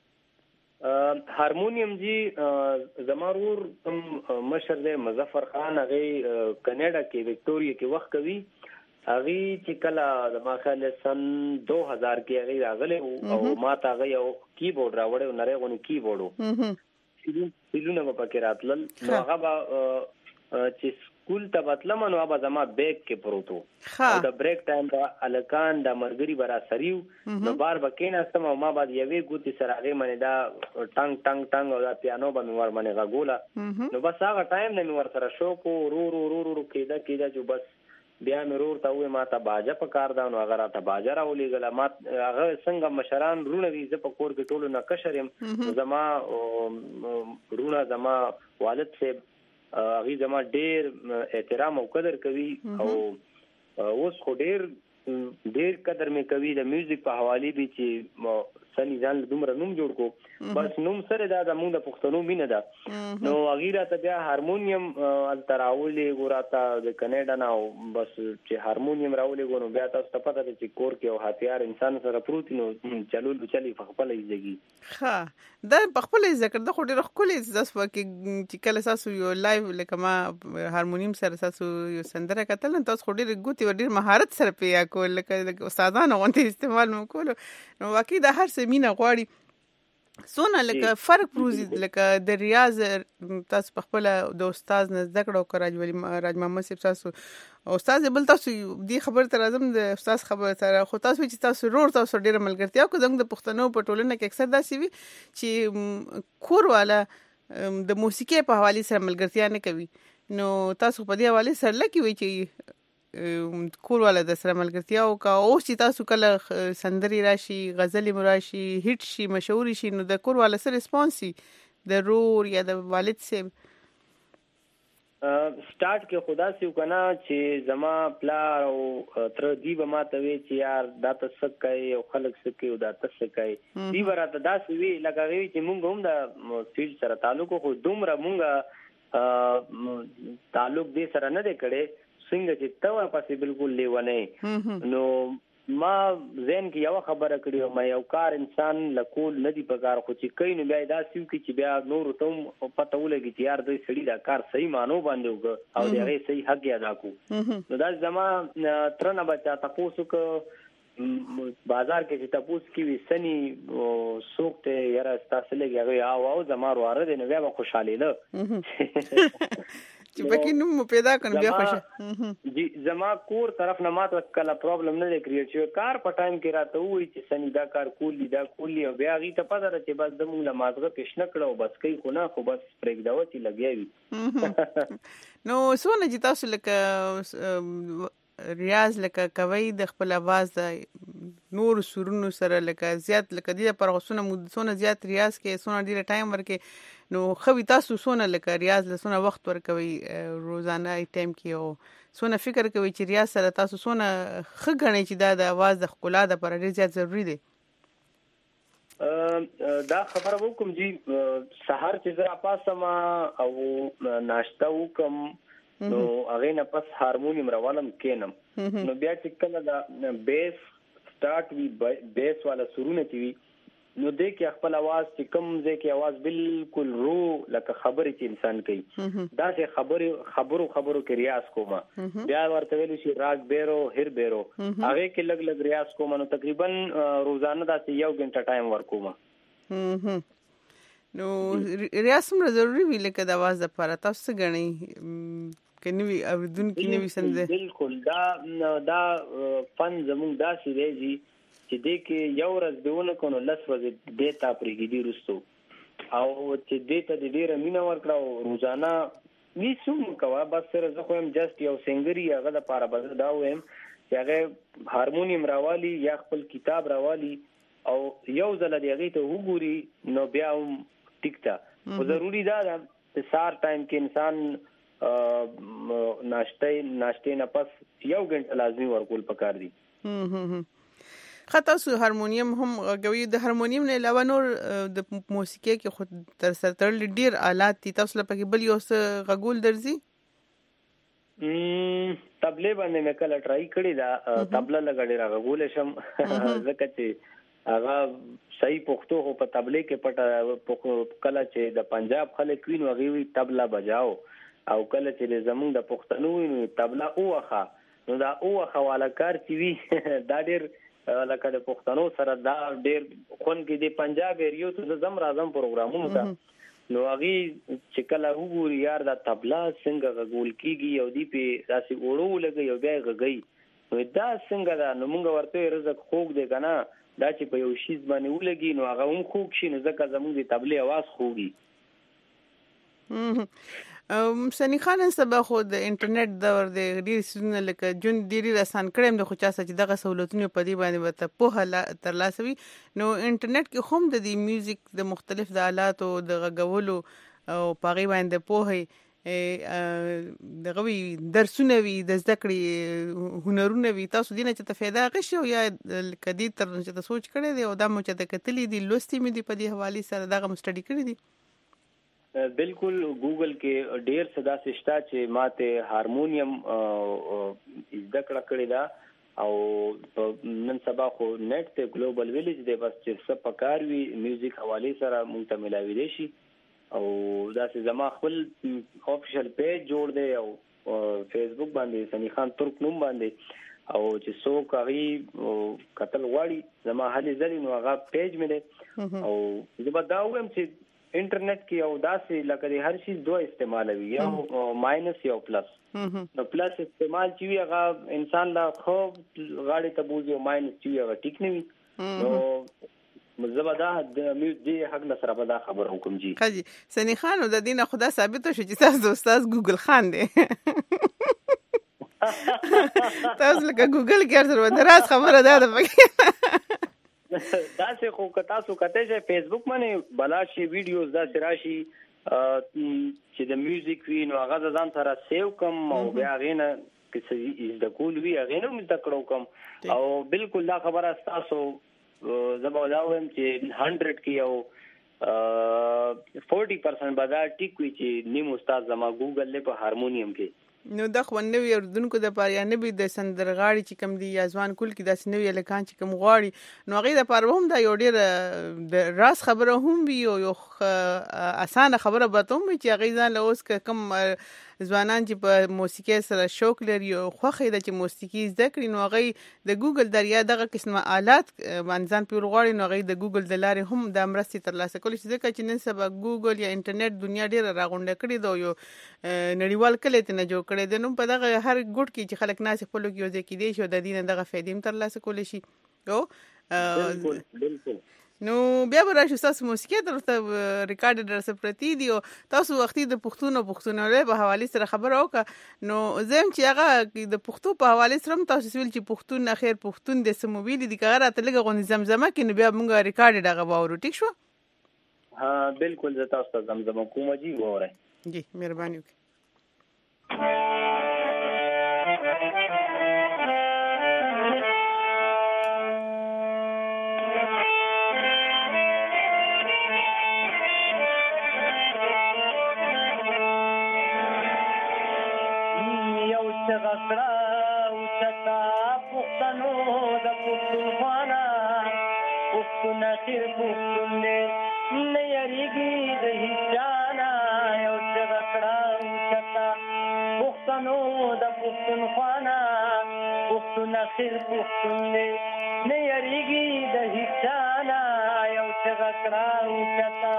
هارمونیم جی زمارور مشر دی مظفر خان هغه کینیډا کې وکټوريا کې وخت کوي هغه چې کله د ماخله سن دو هزار کې هغه راغله او ما ته هغه یو کیبورډ راوړل نری غونی کیبورډ سیلونه په کې راتلل نو هغه چې سکول ته بتلم نو هغه زما بیگ کې پروتو او د بریک ټایم دا الکان د مرګري برا سریو نو بار بکینه سم او ما بعد یوې ګوتی سره هغه منی دا ټنګ ټنګ ټنګ او دا پیانو باندې ور منی غولا نو بس هغه ټایم نه ور سره شو کو رو رو رو رو کېدا کېدا چې بس بیا مرور ته وې ما ته باجه په کار دا نو هغه راته باجه راولېګله ما هغه څنګه مشران رونه وي زه په کور کې ټولو نه کشرم زما رونه زما والد صاحب هغه زما ډیر احترام او قدر کوي او اوس خو ډیر ډیر قدر مې کوي د میوزیک په حواله به چې سني ځان دومره نوم جوړ کو بس نوم سره دا د موږ د پښتنو مینه ده نو هغه راته بیا هارمونیم التراولې ګوراته د کینیډا نه بس چې هارمونیم راولې ګونو بیا تاسو ته پته ده چې کور کې او هتیار انسان سره پروت نو چلول چلی خپل ایزګي ها دا خپل ذکر د خو ډیر خپل زس وکي چې کله تاسو یو لایو لکه ما هارمونیم سره تاسو یو سندره کتل تاسو خو ډیر ګوتی ډیر مهارت سره پیا کول لکه استادانو غونډه استعمال مو کول نو واقعي د هر څه مینا غواړي سونه لکه فرق پروزي لکه د ریاض تاسو په خپل د استاد نه زده کړو کراج ولی راج محمد صاحب تاسو استاد بل تاسو دی خبر تر اعظم د استاد خبر تر خو تاسو چې تاسو رور تاسو ډیر ملګرتیا کو زنګ د پښتنو په ټولنه کې اکثر داسي وي چې کور والا د موسیقي په حواله سره ملګرتیا نه کوي نو تاسو په دې حواله سره لکه وي چې کور والا د سره ملګرتیا او کا او چې تاسو کله سندري راشي غزل مراشي هټ شي مشهور شي نو د کور والا سره ریسپانسي د رور یا د والد سره سٹارټ کې خدا سي وکنا چې زما پلار او تر دی به ماته وی چې یار دا تاسو کوي او خلک سکي او دا تاسو کوي دی ورته دا سوي لګوي چې مونږ هم د فیلډ سره تعلق خو دومره مونږه تعلق دې سره نه دی کړي څنګه چې تا پاسې بالکل لیونه نو ما زین کې یو خبره کړی او ما یو کار انسان لکول ندی پکار خو چې کین بیا دا سیو کې چې بیا نور ته پته ولګي چې یار دوی سړي دا کار صحیح مانو باندې وګ او دغه صحیح حق ادا کو نو دا زما ترنه بچا تاسو کو بازار کې چې تاسو کې وسنی سوکته یاره تاسو لګي هغه او او زما واره دی نو بیا خوشاله ده چې پکې نو پیدا کړم بیا خوشاله جی زما کور طرف نه ماته کله پرابلم نه کریټ شو کار په ټایم کې راته وای چې سنی دا کار کولی دا کولی او بیا غي ته پته چې بس د موږ لمازغه پېښ نه کړو بس کوي خو نه خو بس پرېګ داوتی لګیوي نو سونه چې تاسو لکه ریاض لکه کوي د خپل आवाज د نور سرونو سره لکه زیات لکه دې پر غوسونه مودونه زیات ریاض کې سونه ډیره ټایم ورکې نو خو تاسو سونه لکه ریاض له سونه وخت ورکوي روزانه ټایم کې او سونه فکر کوي چې ریاض سره تاسو سونه خګنې چې دا د आवाज د خپل د پر ډیر زیات ضروری دی دا خبره وکم جی سحر چې زرا پاسما او ناشته وکم نو هغه نه پس هارمونیم روانم کینم نو بیا چې کله دا بیس سٹارټ وی بیس والا سرونه چې وی نو دې کې خپل आवाज چې کم ځای کې आवाज بالکل رو لکه خبرې چې انسان کوي دا چې خبرې خبرو خبرو کې ریاض کوما بیا ورته ویل شي راګ بیرو هر بیرو هغه کې لګ لګ ریاض کوما نو تقریبا روزانه دا یو غنټه ټایم ورکوما نو ریاض هم ضروري وی لکه د आवाज لپاره تاسو غني کني اوردون کې نوي سند بالکل دا دا فن زموږ دا سي دی چې دې کې یو ورځ دیونه کونو لس ورځې دیتا پرېږدي رستو او چې دې ته د ډیره مینه ورکړه او روزانه ویسوم کوه. بس سره زه خو هم جست یو سنگري هغه د پاره بزر دا وایم چې هغه هارمونیم راوالي یا خپل کتاب راوالي او یو ځل دی هغه ته وګوري نو بیا هم ټیک تا. او ضروری دا ده چې سار ټایم کې انسان ناشته ناشته نه پس یو غنټه لازمي ورکول پکار دي. خاطر سو هارمونیم هم غوي د هارمونیم نه علاوه نور د موسیقي کې خود تر سره تړل ډیر آلات دي. تاسو لپاره بل یو څه غوول درځي؟ م تبله باندې مې کله ټرای کړی دا تبله لګړې راغول شم ځکه چې هغه صحیح پښتو هو په تبله کې پټه کله چې د پنجاب خلک ویني هغه وی تبله بجاو او کله چې زمونږ د پښتنو ویني تبله اوخه نو دا اوخه والا کار چې وی دا ډیر لکه د پښتنو سره دا ډیر خون کې د پنجاب ایریو ته زم راځم پروګرامونو ته نو هغه چې کله وګوري یار دا تبلا څنګه غول کیږي او دی په داسې وړو لګي او بیا غږی نو دا څنګه دا نو موږ ورته رزق خوګ دی کنه دا چې په یو شی باندې ولګي نو هغه هم خوګ شي نو ځکه زموږ د تبلې आवाज خوږي. ام سنی خان سبا خو د انټرنیټ دور د ډیر سونه لکه جون ډیری رسان کړم د خو چا چې دغه سہولتونه په دی باندې وته په تر لاسوي نو انټرنیټ کې هم د دې میوزیک د مختلف د آلات او د غوولو او پاغي باندې په دغه وی درسونه وی د زده کړې هنرونه وی تاسو دینه چې ته فایده غشو یا کدی تر چې ته سوچ کړی دی او دا مو چې د کتلې دی لوستي مې دی په دې حواله سره دغه مستډي کړی دی؟ بالکل ګوګل کې ډیر صدا سشتا چې ماته هارمونیم زده کړه کړی دا او نن سبا خو نت ته ګلوبل ویلیج دی بس چې څه پکار وی میوزیک حواله سره مونږ ته ملاوي دي شي او دا چې زما خپل افیشل پیج جوړ دی او فیسبوک باندې سنی خان ترک نوم باندې او چې سو کوي قتل غواړي زما هلي زلي نو هغه پیج مې دی او زه به دا وایم چې انټرنیټ کې او داسې لکه د هر شي دوه استعمالوي یو ماینس یو پلس نو پلس استعمال چې وي هغه انسان لا خو غاړي ته بوزي او ماینس چې هغه ټیک نه وي نو مزبدا د دې حق نه سره به دا خبر حکم جی خاجي سنی خان د دینه خدا ثابت شو چې تاسو استاد ګوګل خان دی تاسو لکه ګوګل کې سره دراز خبره ده ده دا څه خو کتا سو کته چې فیسبوک باندې بلاشي ویډیوز دا سراشي چې د میوزیک وی نو هغه ځان سره سیو کوم او بیا غینه چې از د کول وی غینه مې تکړو کوم او بالکل دا خبره تاسو زبرداوم چې سل کې او چالیس پرسنټ بازار ټیک وی چې نیم استاد زما ګوګل له په هارمونیم کې نو د خوندوي اردوونکو د پاره یا نبي د سندرغاړي چې کم دی یا ځوان کول کې داس نوې لکان چې کم غواړي نو هغه د پاره هم دا یو ډیر د راس خبره هم وي او یو اسانه خبره به ته هم چې هغه ځان له اوس کم ځوانان چې په موسیقي سره شوق لري او خوخه د چې موسیقي زده کړي نو هغه د ګوګل دریا دغه قسمه آلات باندې ځان پیور غواړي نو هغه د ګوګل د لارې هم د امرستي تر لاسه کولی شي ځکه چې نن سبا ګوګل یا انټرنیټ دنیا ډیره راغونډه کړې ده یو نړیوال کله ته نه جوړ کړي ده نو په دغه هر ګډ کې چې خلک ناس خپل کې یو ځکه دي شو د دین دغه فائدې تر لاسه کولی شي او بالکل بالکل نو بیا به راشو تاسو موسیقي درته ریکارډ درسه پرتی دی او تاسو وختي د پښتون او پښتونولۍ په حواله سره خبر اوکه نو زم چې هغه د پښتو په حواله سره تاسو ویل چې پښتون نه خیر پښتون د سموبیل دي کغه ته لګه غونې زمزمه کې نو بیا موږ ریکارډ دغه باور ټیک شو ها بالکل زه تاسو ته زمزمه کوم جی وره جی مهرباني خیر پښتون نه یریږي د هیڅانا یو څنګه کړهو چتا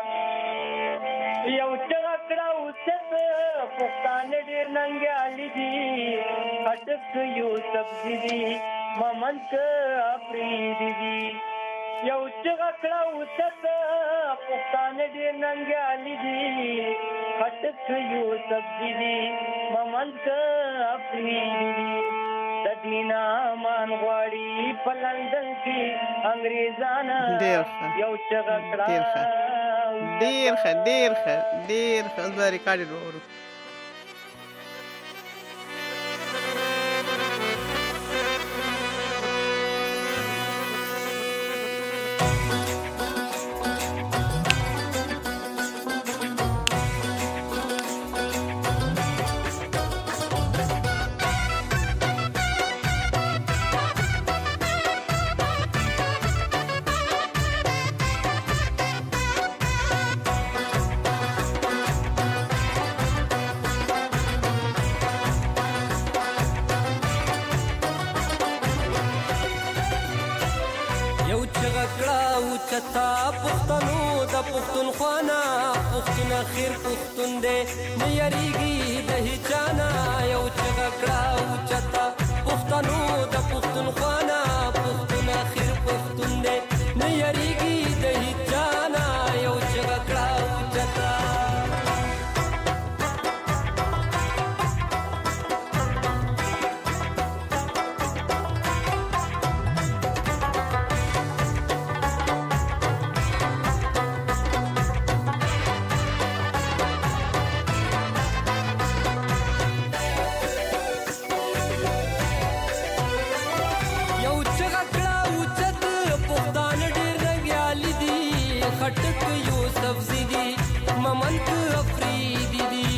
یو څنګه کړهو چتا پښتون ډیر ننګالي دي اټک یو سبزي دي ممنک اپری دي یو چغه کړه اوچته پښتانه ډېر ننګیالي دي خټک یو سبزي دي ممند افریدي دي د دینا مان غواړي په لندن کې انګریزان یو چغه کړه ډېر ښه ډېر ښه ډېر ښه ډېر ښه اوس به ریکارډ وورو چتا پښتنو د پښتونخوانا پښتون اخر پښتون دې نه یریږي د هیچانا یو چغکړه او چتا پښتنو د پښتونخوانا پښتون اخر پښتون دې نه یریږي د هیچانا یو چغکړه او چتا خټک یو سبزي دي ممند افریدي دي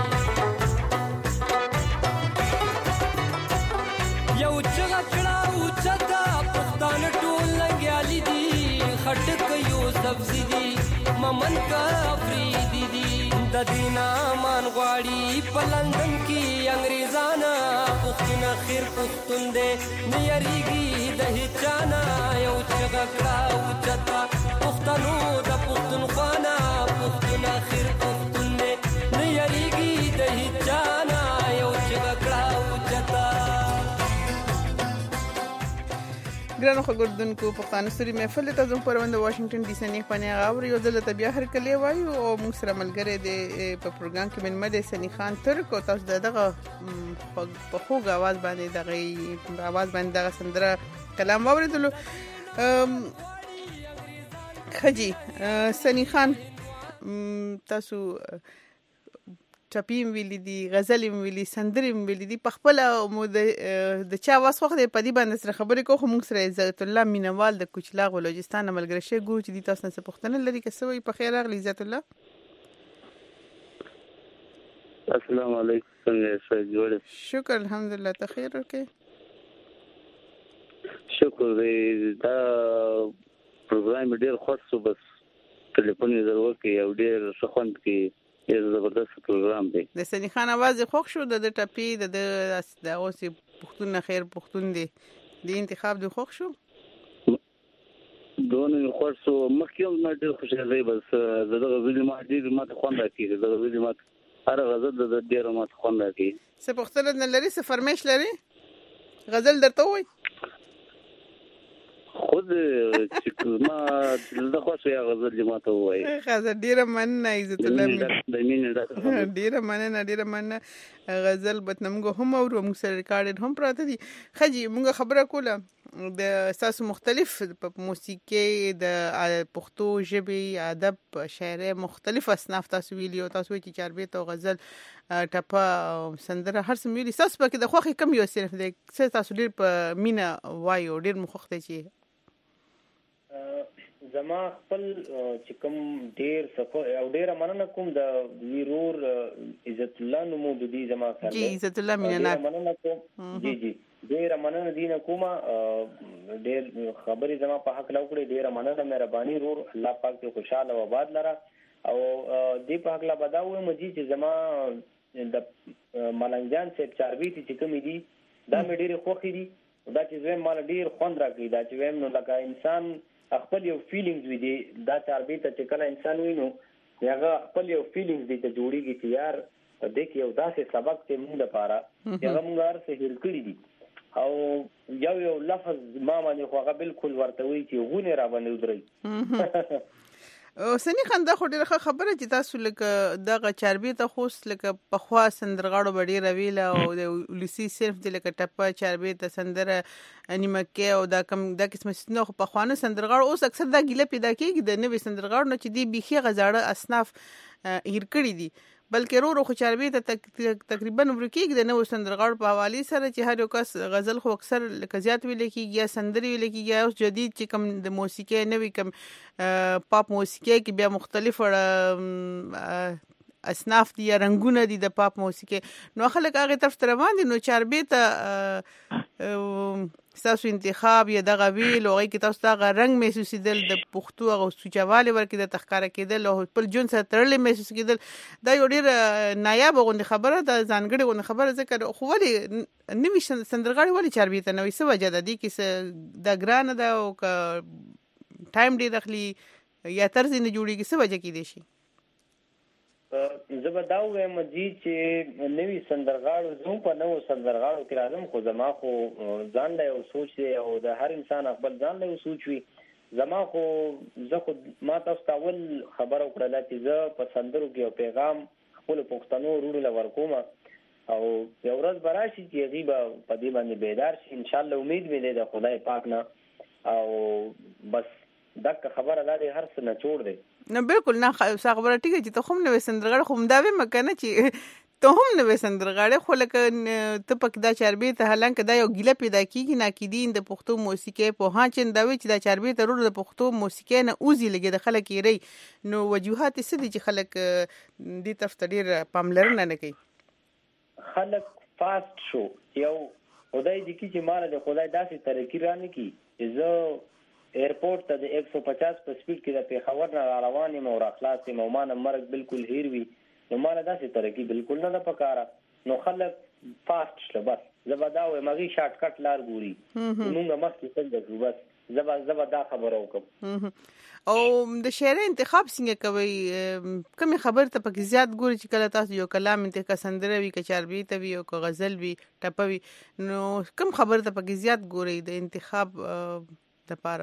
یو چغه کړه او چتا پښتانه ټول لنګیالي دي خټک یو سبزي دي ممند افریدي دي د دینا مان غواړي په لندن کې انګریزان پښتون اخر پښتون دې نه یریږي د هیچانا یو چغه کړه او چتا پښتنو د پښتونخوانا پښتون اخر پښتون دې نه یریږي د هیچانا یو چغه کړه او چتا ګرانو خبردونکو پښتانه ستوري محفل ته زموږ پرونده واشنگټن ډي سي نه پنه غاور یو ځل ته بیا هر کله وایو او موږ سره ملګری دی په پروګرام کې من مده سنی خان ترک او تاسو دغه په خوږ आवाज باندې دغه आवाज باندې دغه سندره کلام اوریدلو خجی سنی خان تاسو چپیم ویلی دي غزلیم ویلی سندریم ویلی دي په خپل مو د چا واس وخت په دې باندې سره خبرې کوو موږ سره عزت الله مینوال د کوچلاغ بلوچستان ملګری شي ګور چې دي تاسو نه پوښتنه لري که سوي په خیر اغلی عزت الله السلام علیکم څنګه جوړ شکر الحمدلله ته خیر ورکې شکر دې دا پروګرام ډیر خوښ شو بس ټلیفون یې ضرور کې یو ډیر ښه کې یو زبردست پروګرام دی د سنی خان आवाज خوښ شو د ټپی د د اوسې پښتون خیر پښتون دی د انتخاب د خوښ شو دونه خوښ شو مخکې ما ډیر خوشاله دی بس دغه غزل ما ډیر ما ته خوند راکړي دغه غزل ما هر غزل د ډیر ما ته خوند راکړي څه پښتنه نه لري څه فرمایش لري غزل درته وای خود چې ما د خوښ یا غزل جماعته وای غزل ډیره مننه عزت الله د مين ډیره مننه ډیره مننه غزل بتنمغه هم او موږ سره ریکارډ هم پراته دي خجی موږ خبره کوله د اساس مختلف په موسیقي د پښتو ژبې ادب شاعري مختلف اصناف تاسو ویلي او تاسو چې چاربیت او غزل ټپه سندره هر څه ویلي تاسو پکې د خوخي کم یو صرف د تاسو ډیر په مینا وایو ډیر مخخته چی زما خپل چې کوم ډیر سفر او ډیر مننه کوم د ویرور عزت الله نو مو د دې زما سره جی عزت الله مینه مننه کوم جی جی ډیر مننه دینه کومه ډیر خبرې زما په حق لا وکړې ډیر مننه مهرباني رور الله پاک دې خوشاله او آباد لره او دې په حق لا بداوې مجي چې زما د ملنګجان صاحب چاربيتي چې کوم دي دا مې ډیر خوخي دي دا چې زم مال ډیر خوند راکړي دا چې ویم نو لکه انسان خپل یو فیلینګز وي دي دا چاربيته چې کله انسان وینو هغه خپل یو فیلینګز دي ته جوړیږي چې یار دې کې یو داسې سبق ته موږ لپاره هغه موږ هر څه هیر کړی دي او یو یو لفظ ما باندې خو هغه بالکل ورته وی چې غونه را باندې ودرې. سنی خندا خو ډیره خبره چې تاسو لکه دغه چاربي ته خوس لکه په خوا سندرغاړو بډې رویله او د ولسی صرف د لکه ټپه چاربي ته سندره انیمکه او دا کم د قسمه سنو په خوانه سندرغاړو اوس اکثر دا ګیله پیدا کیږي د نوې سندرغاړو نه چې دی بيخي غزاړه اصناف هیر کړی دي بلکې رو رو خو چاربي ته تقریبا ورکیږي د نوې سندرغاړو په حواله سره چې هر یو کس غزل خو اکثر لکه زیات ویل کیږي یا سندري ویل کیږي یا اوس جدید چې کم د موسیقي نوې کم پاپ موسیقي کې بیا مختلف اصناف دي یا رنگونه دي د پاپ موسیقي نو خلک هغه طرف ته روان دي نو چاربي ته تاسو انتخاب یا دغه ویل او کې تاسو دغه رنگ محسوسیدل د پښتو او سوچواله ورکې د تخکاره کېدل او په جون سره ترلې محسوس کېدل دا یو ډیر نایاب غونډه خبره ده ځانګړي غونډه خبره ذکر خو ولې نوې سندرغاړي ولې چاربي ته نوې څه وجه ده دي کې د ګران ده او ټایم ډیر اخلي یا طرز نه جوړیږي څه وجه کې دي شي زه به دا وایم چې نوی سندرغاړو زموږ په نوو سندرغاړو کې راځم خو زما خو ځان له یو سوچ دی او د هر انسان خپل ځان له یو سوچ وي زما خو زه خو ما تاسو ته اول خبره وکړله چې زه په سندرو کې یو پیغام خپل پښتنو وروڼو له ورکوم او یو ورځ به راشي چې هغوی به په دې باندې بیدار شي انشاءالله امید مې دی د خدای پاک نه او بس دغه خبره دا دی هر څه نه چور دی نه بالکل نه خبره ټیک چې ته هم نوې سندرغاړی خو دا وې مکنه چې ته هم نوې سندرغاړی خو لکه ته پک دا چاربي ته حالانکه دا یو ګیله پیدا کیږي ناکیدین د پښتو موسیقي په ها چې دا وی چې دا چاربي ته ورو د پښتو موسیقي نه اوزي لګي د خلک یې ری نو وجوهات څه دي چې خلک دې طرف ته ډیر پاملرنه نه کوي خلک فاست شو یو خدای دې کی چې مال د خدای داسې ترقی رانه کی چې زه ایرپورټ ته د ایک سو پچاس په سپیډ کې د پیښور نه روان یم او را خلاص یم او ما نه مرګ بالکل هیر وي نو ما نه داسې ترقي بالکل نه ده پکاره نو خلک فاست شله بس زه به دا وایم هغوی شارټ کټ لار ګوري مونږ مخکې څنګه ځو بس زه به زه به دا خبره وکړم او د شعر انتخاب څنګه کوئ کومې خبرې ته پکې زیات ګوري چې کله تاسو یو کلام انتخاب سندره وي که چاربي ته وي او که غزل وي ټپه وي نو کوم خبرې ته پکې زیات ګورئ د انتخاب لپاره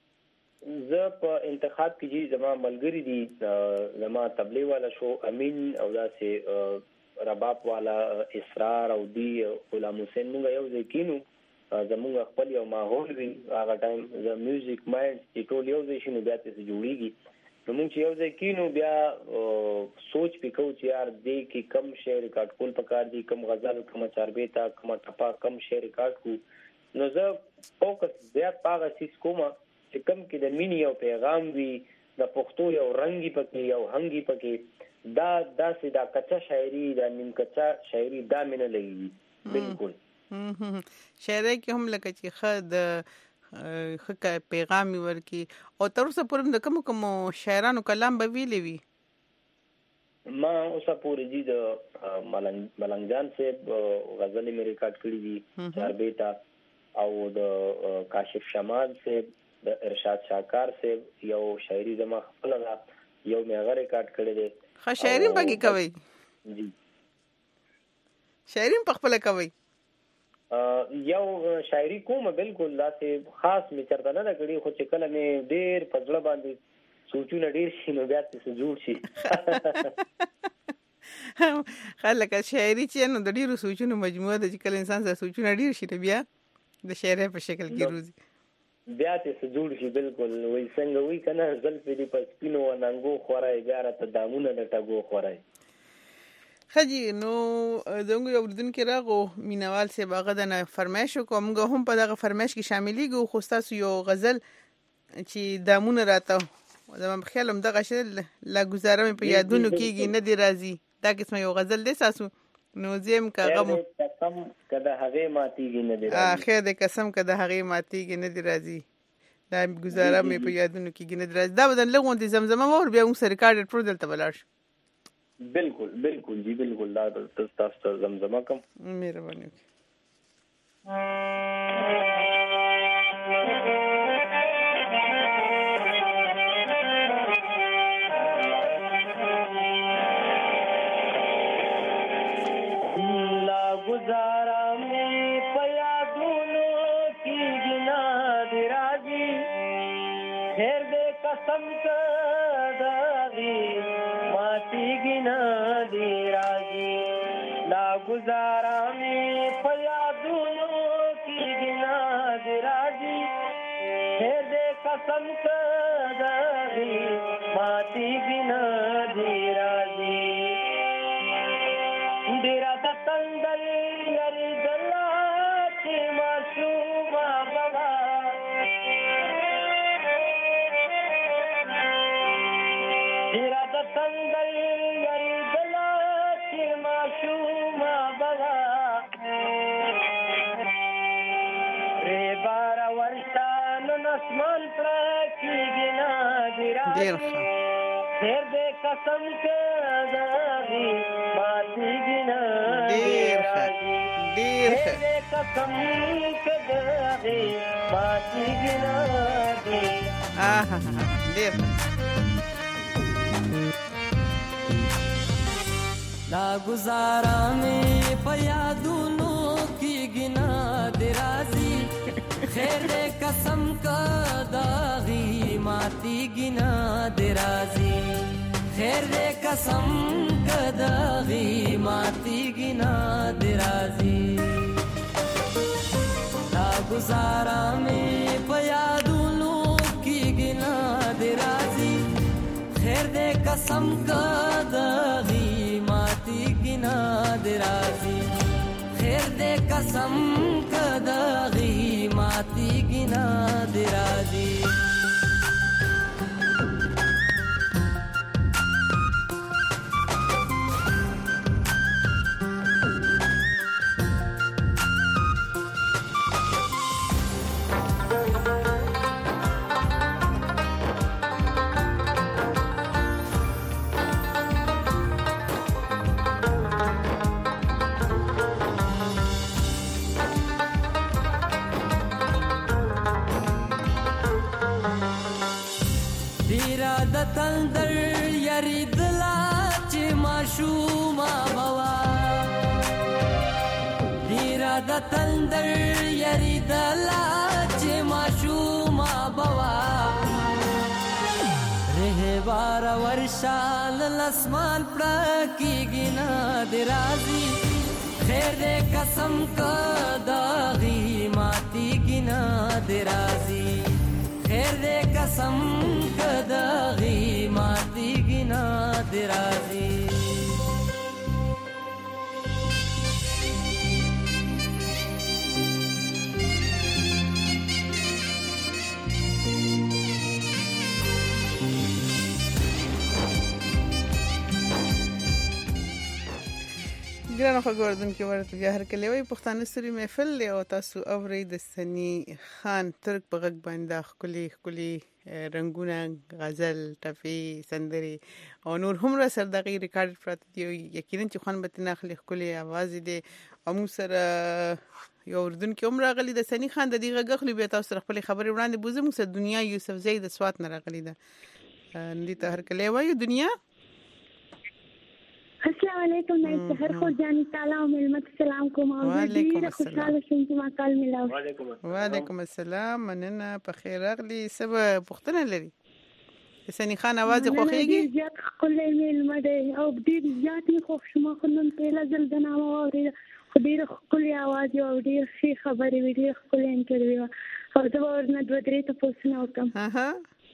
زه په انتخاب کې چې زما ملګری دي زما تبلیغ والا شو امین او داسې رباب والا اسرار او دی غلام حسین موږ یو ځای کینو زموږ خپل یو ماحول وي هغه ټایم زه میوزیک مایند چې ټول یو ځای شي نو بیا تاسې جوړیږي نو موږ چې یو ځای کینو بیا سوچ پې کوو چې یار دې کې کم شعر ریکارډ کول پکار دي کم غزل کومه چاربیتا کومه ټپه کم شعر ریکارډ کړو نو زه فوکس زیات په هغه څیز کوم چې کوم کې د مینې یو پیغام وي د پښتو یو رنګي پکې یو هنګي پکې دا داسې دا کچا شاعري دا نیم کچا شاعري دا مې نه لګي بالکل شاعري کې هم لکه چې ښه د ښه پیغام ورکي او تر اوسه پورې د کوم کوم شاعرانو کلام به ویلې وي ما اوسه پورې دي د ملنګ ملنګ جان صاحب غزلې مې ریکارډ کړې دي چاربیتا او د کاشف شمال صاحب د ارشاد شاکار صاحب یو شاعري زما خپل ده یو مې هغه ریکارډ کړی دی ښه شاعري پکې کوئ جی شاعري په خپل کوئ یو شاعري کوم بالکل داسې خاص مې چرته نه ده کړې خو چې کله مې ډېر په زړه باندې سوچونه ډېر شي نو بیا ترې جوړ شي خلک شاعري چې نو د ډېرو سوچونو مجموعه ده چې کله انسان سره سوچونه ډېر شي نو بیا د شاعرۍ په شکل کې روزي بیا ترې جوړ شي بالکل وایي څنګه وایي که نه زلفې دې په سپینو وننګو خوری بیا راته دامونه د ټګو خوری ښه جي نو زموږ یو اورېدونکی راغو مینوال صاحب هغه د نه فرمایش وکړو موږ هم په دغه فرمایش کې شاملېږو خو ستاسو یو غزل چې دامونه راته زما په خیال همدغه شی لا ګزاره مې په یادونو کېږي نه دې راځي دا قسمه یو غزل دی ستاسو نو زم کا غم قسم کده هغه ماتیږي نه دی راځي اخر د قسم کده هغه ماتیږي نه دی راځي دا گزاره مې په یادونو کې نه راځي دا بدن لغون دي زمزمه ور بیا موږ سره ریکارډ پر دلته بلاش بالکل بالکل جی بالکل دا تاسو زمزمه کوم مهرباني गुजारा में पया दूं قسم کداغي ماتي گنا دی راځي لا گزارا می فیادونو کی گنا دی راځي دې قسم کداغي ماتي گنا دی راځي ډیر د تندل یری دلا چې معصومه بابا ډیر د تندل یری دلا چې معصومه بابا ری بار ورشان نسمان پر کیږي نا دی راځي ډیر د قسم کداغي ماتي گنا ډیر ډیر قسم کداغي ماتي گنا دی آها ډیر لا گزارا می پیادونو کی گنا درازی خیر دے قسم کداغي ماتي گنا درازی خیر دے قسم کداغي ماتي گنا درازی لا گزارا می پیادونو کی گنا درازی خیر دے قسم کداغي ماتي گنا درازی خیر دے قسم کداغي ماتي گنا درازی تندر یری دلا چې ماشوما بوا ډیرا د تندر یری دلا چې ماشوما بوا ره بار ورشال لسمان پر کیږي نا درازي خیر دې قسم کداغي ماتي گنا درازي خیر دے قسم کداغي ماتي گنا درازي ګرانو خبردونکو ورته بیا هر کله وي پښتانه سوري محفل له او تاسو اوري د سني خان ترک په غږ باندې خولي خولي رنگونه غزل ټفي سندري او نور هم را سره دغه ریکارډ پراته دی یقینا چې خان به تناخلي خولي आवाज دی او سره یو اردن کې عمر غلي د سني خان د دغه غخلي به تاسو خپل خبري وړاندې بوزم سره دنیا یوسف زید سوات نه راغلي ده ندی ته هر کله وایو دنیا السلام علیکم نایت هر خو جان تعالی ملمت سلام کوم او ډیره خوشاله شوم چې ما کال ملاو وعلیکم وعلیکم السلام مننه په خیر اغلی سبا پختنه لري سني خان आवाज خوخيږي زیات خپل ملمت او ډیر زیات خو شما خنن په لازم د نامه او ډیر خپل आवाज او ډیر شي خبرې ویډیو خپل انټرویو او دا ورنه دوه درې ته پوښتنه وکم ها ها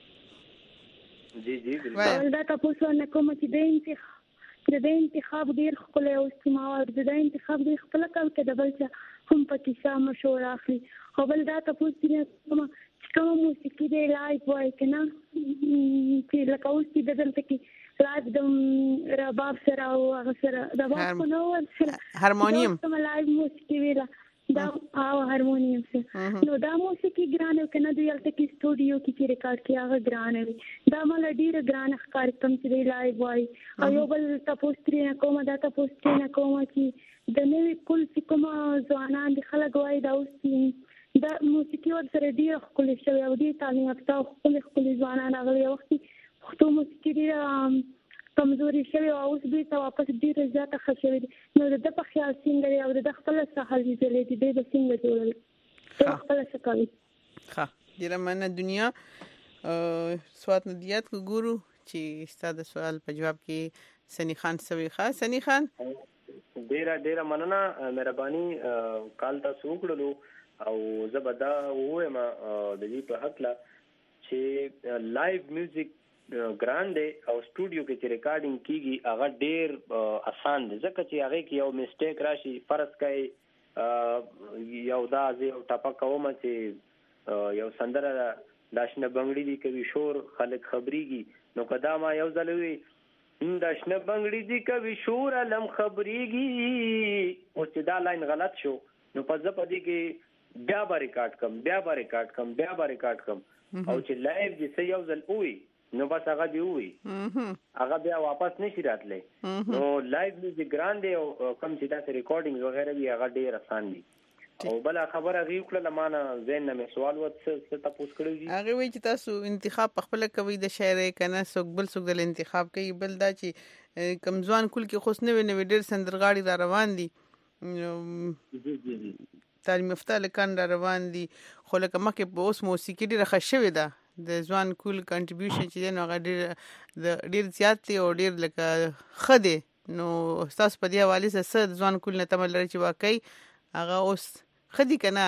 جی جی بالکل دا تاسو نه کوم چې د انتخاب د دې انتخاب ډیر خپل او استعمال د دې انتخاب ډیر خپل کول کې د بل څه هم پکې سم مشوره اخلي او بل دا تاسو چې کوم کوم موسیقي دی لایو وای کنه چې لکه اوس چې دلته کې لایو د رباب سره او هغه سره د رباب نو سره هارمونیم کوم لایو موسیقي ویلا دا او هارمونیم سره نو دا موسیقي ګرانه کنه د یلته کې سټوډیو کې ریکارډ کې هغه ګرانه وي دا مال ډیر ګرانه ښکار کوم چې لایو وای او یو بل تاسو ترې کوم دا تاسو ترې کوم چې د نوې کول چې کوم ځوانان د خلک وای دا اوس دا موسیقي ور سره ډیر خپل شوی او ډیر تعلیم یافته خپل خپل ځوانان هغه وخت خو موسیقي ډیر کمزوري شوی او اوس به ته واپس ډیر زیاته خشوي نو د په خیال څنګه او د خپل ساحل دې دې د څنګه جوړل خپل څه کوي ها ډیر مننه دنیا سوات ندیات کو ګورو چې ستاسو سوال په جواب کې سنی خان سوي خاص سنی خان ډیره ډیره مننه مهرباني کال تاسو وکړلو او زبدا وایم د دې په حق لا چې لایو میوزیک ګران دی او سټوډیو کې چې ریکارډینګ کیږي هغه ډیر آسان دی ځکه چې هغه کې یو میسټیک راشي فرض کړئ یو دا یو ټاپه کوم چې یو سندره داشنه بنگړی دی کوي شور خلک خبريږي نو قدامه یو ځلوي داشنه بنگړی دی کوي شور علم خبريږي او چې دا لاین غلط شو نو په ځپه دی کې بیا به ریکارډ کم بیا به ریکارډ کم بیا به ریکارډ کم او چې لایو دي سې یو ځل وي نو بس هغه دی وي هغه بیا واپس نشي راتلی نو لایو میوزیک ګران دی او کم چې دا ریکارډینګ وغیرہ وی هغه ډیر آسان دي او بل خبره غي کړل مانه زین نه سوال وڅ څه تاسو کړی دي هغه وی چې تاسو انتخاب خپل کوي د شاعر کنه سوق بل سوق د انتخاب کوي بل دا چې کمزوان کول کې خوش نه وي نه ډیر سندرغاړي را روان دي تعلیم یافته لکان را روان دي خو لکه مکه په اوس موسیقي ډیره خښوي ده د ځوان کول کنټریبیوشن چې نو غډیر د ډیر زیات دی او ډیر لکه خده نو تاسو په دې حواله سره ځوان کول نه تمل لري چې واقعي هغه اوس خدي کنه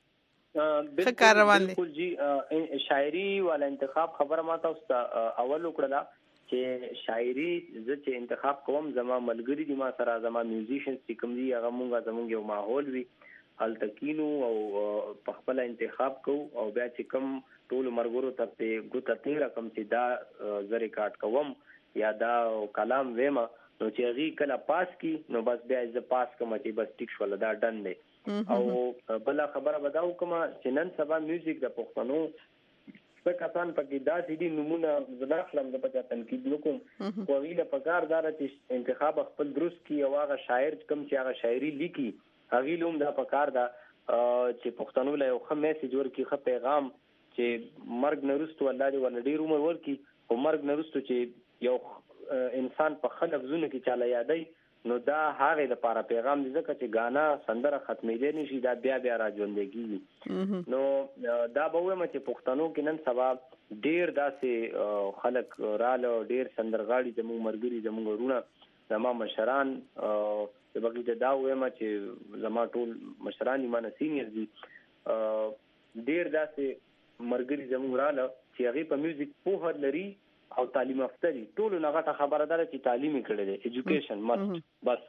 بالکل بالکل جی شاعری والا انتخاب خبره ما تاسو اول وکړه چې شاعری زه چې انتخاب کوم زما ملګری دي ما سره زما میوزیشن چې کوم دي هغه مونږه زمونږ یو ماحول وي التکینو او په خپل انتخاب کو او بیا چې کوم ټول مرګورو ته ګوته تیر کم چې دا زه ریکارډ کوم یا دا کلام وېما نو چې هغه کله پاس کی نو بس بیا زه پاس کوم چې بس ټیک شول دا ډن دی او بل خبره بداو کوم چې نن سبا میوزیک د پښتنو څه کسان پکې دا سیدي نمونه زړه خلم د پچا تنقید نکوم خو ویله پکار دار چې انتخاب خپل درست کی او هغه شاعر کم چې هغه شاعري لیکي هغه لوم دا پکار دا چې پښتنو له یو خه میسج ورکی خه پیغام چې مرګ نرستو الله دې ول ډیر عمر ورکی او مرګ نرستو چې یو انسان په خلک زونه کې چاله یادای نو دا هغه د لپاره پیغام دي ځکه چې غانا سندره ختمېدې نشي دا بیا بیا راځوندېږي نو دا به وایم چې پښتنو کې نن سبا ډیر داسې خلک رااله ډیر سندرغاړي زموږ مرګري زموږ ورونه زما مشران د بګې دا وایم چې زما ټول مشران ایمانه سینیر دي ډیر داسې مرګري زموږ رااله چې هغه په میوزیک په لري او تعلیم یافته دي ټول لغه خبره ده چې تعلیمي کړي دي ایجوکیشن مست بس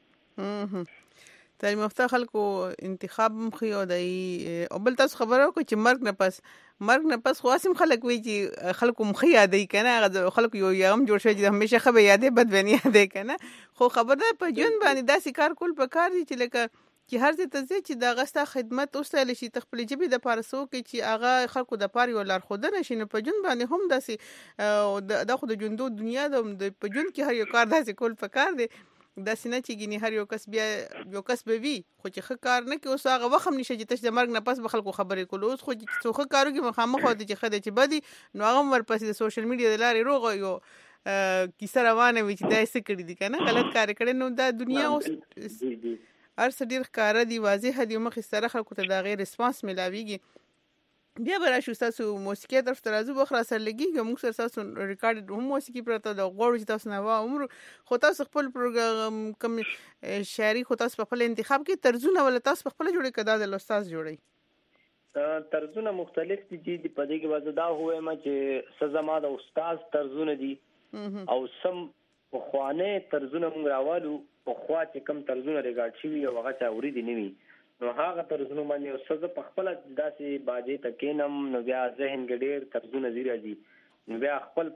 تعلیم یافته خلکو انتخاب مخي او دی او بل تاسو خبره کوي چې مرګ نه پس مرګ نه پس خاصم خلک وي چې خلکو مخي یادې کنه خلکو یو یم جوړ شي چې همیشه خبره یادې بد بنی یادې کنه خو خبره په جون باندې داسې کار کول په کار دي چې لکه چې هر څه ته چې دا غستا خدمت اوسه لشي تخپل جبې د پارسو کې چې هغه خلکو د پاره ولر خود نه شي نه په جون باندې هم داسې د خود ژوندو دنیا د په جون کې هر یو کار داسې کول پکار دی داسې نه چې ګینه هر یو کس بیا یو کس به وي خو چې ښه کار نه کوي اوس هغه وخت هم نشي چې تاسو د مرګ نه پس به خلکو خبرې کول اوس خو چې څو ښه کارو کې مخامخ وته چې خدای چې بدی نو هغه ورپسې د سوشل میډیا د لارې روغ یو کیسه روانه وي چې دا څه کړی دي کنه غلط کار کړي نو دا دنیا اوس ارس ډیر ښکارا دی واضح دی مخې سره خلکو ته دا غیر ریسپانس ملاويږي بیا به راشو تاسو موسیقي طرف ته راځو بخره سره لګي موږ سره تاسو ریکارډ هم موسیقي پرته د غوړو چې تاسو نه وا عمر خو تاسو خپل پروګرام کم شاعري خو تاسو په خپل انتخاب کې طرزونه ول تاسو په خپل جوړې کدا د استاد جوړي طرزونه مختلف دي چې په دې کې وځدا هوې ما چې سزما د استاد طرزونه دي او سم په خوانه طرزونه موږ راوالو په خوا چې کم طرزونه ریکارډ شوي او هغه چا اوریدي نه وي نو هغه طرزونه باندې او څه په خپل داسې باجې تکینم نو بیا ذهن کې ډېر طرزونه زیرا دي نو بیا خپل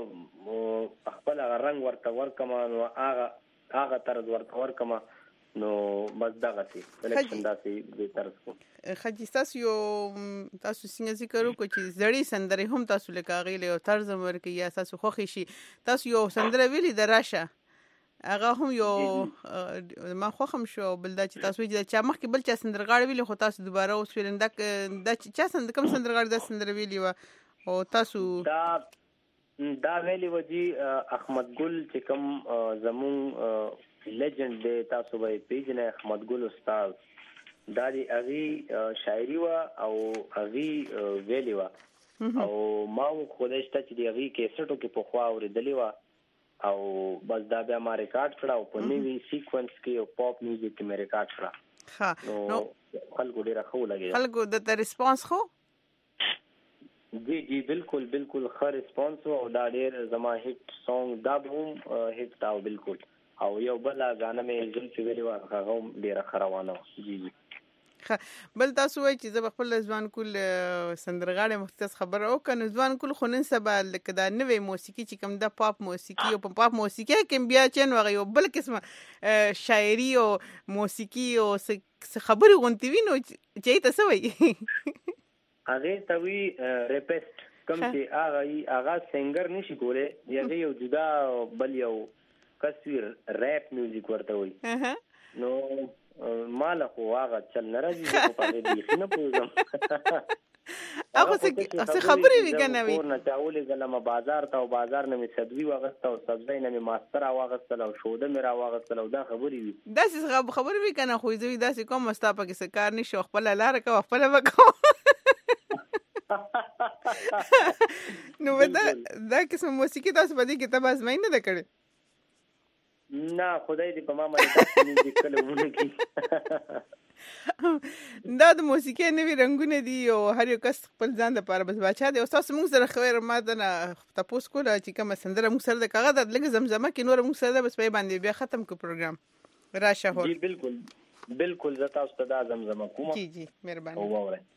په خپل رنگ ورته ورکما نو هغه هغه طرز ورته ورکما نو بس دغه سي سلیکشن داسې به طرز کو خجستاس یو تاسو څنګه ذکر وکړو چې زړی سندري هم تاسو لکه غیله او طرز ورکې یا تاسو خوښ شي تاسو یو سندره ویلي دراشه هغه هم یو ما خوښم شو بل دا چې تاسو چې چا مخکې بل چا سندرغاړي ویل خو تاسو دوباره اوس ویل دا دا چا سند کوم سندرغاړي دا سندر ویلی و او تاسو دا دا ویلی و جی احمد ګل چې کوم زمون لیجند دی تاسو به پیژنئ احمد ګل استاد دا دی اغي شاعري و او اغي ویلی و او ما خو دې شته چې دی کیسټو کې په خوا اوریدلې و او بس دا بیا ما ریکارډ کړه او په نیوی سیکوینس کې او پاپ میوزیک کې مې ریکارډ کړه. ها نو خلکو ډیره خو لګي. خلکو د ریسپانس خو جی جی بالکل بالکل ښه ریسپانس او دا ډیر زما هیټ سونګ دا بوم هیټ تاو بالکل. او یو بل غانه مې زل چې ویلو هغه ډیره خروانه. جی جی بل تاسو وایي چې زه خپل ځوان کول سندرغاړي مختص خبر او کنه ځوان کول خو نن سبا لکه دا نوې موسیقي چې کوم د پاپ موسیقي او په پاپ موسیقي کې بیا چن وغه یو بل قسمه شاعري او موسیقي او خبري غونتی وینو چې تاسو وایي هغه توي ریپست کوم چې هغه هغه سنگر نشي کوله یغه یو جدا بل یو تصویر ریپ میوزیک ورته وایي. نو مال خو هغه چل نه راځي په دې کې نه پوهم. هغه څه خبرې وکړنه وي نه چاولې زلمه بازار ته او بازار نه می صدوی واغسته او سبزی نه می ماستر واغسته او شوده می را واغسته او دا خبرې وي. دا څه خبرې وکړنه خو زوی دا څه کوم مستاپه کې څه کار نشو خپل لار کا خپل وکاو. نو دا دا قسم موسیقي تاسو په دې کې تاسو ازمای نه کړی؟ نه خدای دې په ما باندې تاسو دې کله مونږ کې. دا د موسیقي نوې رنگونه دي او هر یو کس خپل ځان لپاره بس بچا دی. او تاسو موږ سره خبر ما ده تاسو کوله چې کوم سندره موږ سره د کاغذ د لګ زمزمه کې نور موږ سره بس په باندې بیا ختم کو پروګرام راشه هو. جی بالکل بالکل زه تاسو ته دا زمزمه کوم. جی جی مهرباني. او وره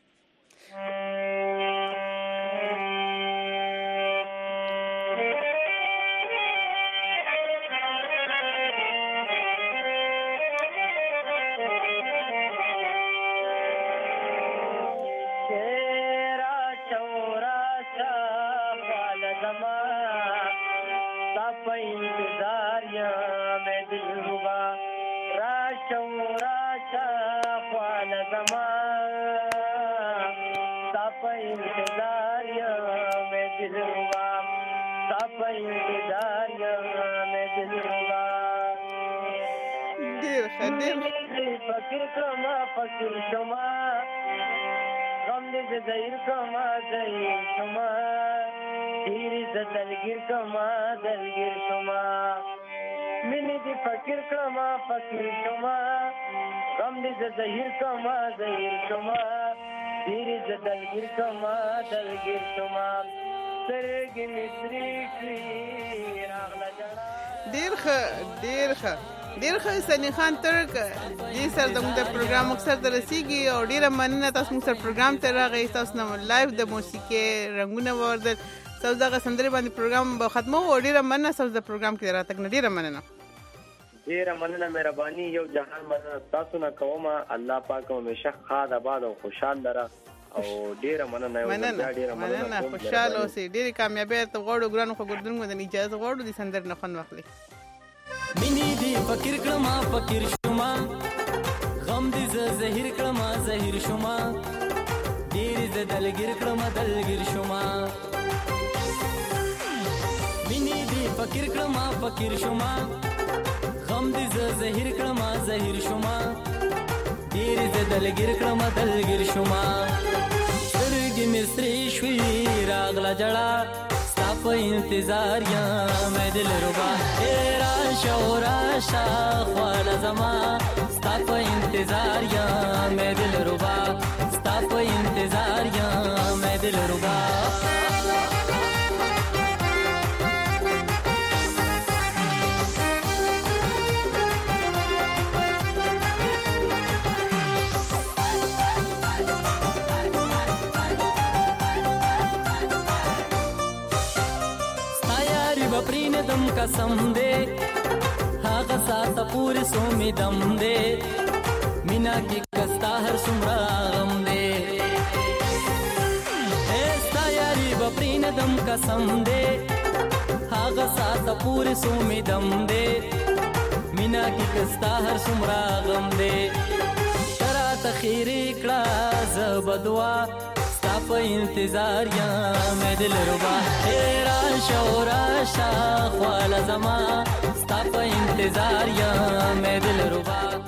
فکر کما فکر شما غم دې زهیر کما زهیر شما تیری دلگیر کما دلگیر شما منی دې فکر کما فکر شما غم دې زهیر کما زهیر شما تیری دلگیر کما دلگیر شما سرګ مصری کړی راغلا جنا. ډیر ښه ډیر ښه ډیر ښه سنی خان ترک دې سره د موږ پروګرام مقصد رسیږي او ډیره مننه تاسو موږ سره پروګرام ته راغی. تاسو نو لایو د موسیقي رنگونه وردل تاسو دا سندره باندې پروګرام به ختمو او ډیره مننه تاسو د پروګرام کې راتګ نه ډیره مننه. ډیره مننه مهرباني یو جهان مننه تاسو نه کوم. الله پاک همیشه خاد آباد او خوشحال لره او ډیره مننه یو ډیره مننه خوشاله اوسئ. ډیره کامیابی ته غوړو ګرانو خو ګردون مو د اجازه غوړو د سندر نه خون واخلي. منی دی فکر کړما فکر شوما غم دی زهیر کړما زهیر شوما ډیر ز دلګیر کړما دلګیر شوما منی دی فکر کړما فکر شوما غم دی زهیر کړما زهیر شوما ډیر ز دلګیر کړما دلګیر شوما سرګ مستری شوی راغلا جړه په انتظار یا مې دل ربا تیرا شورا شاخواله زما ستا په انتظار یا مې دل ربا ستا په انتظار یا مې دل ربا. پرین دم قسم دے هاغه ساته پوری سو می دم دے مینا کی کستا هر سمرا غم دے استا یاری بپرین دم قسم دے هاغه ساته پوری سو می دم دے مینا کی کستا هر سمرا غم دے ترا تخیری کړه زبدوا په انتظار یا مې دل ربا تیرا شورا شاخواله زما ستا په انتظار یا مې دل ربا.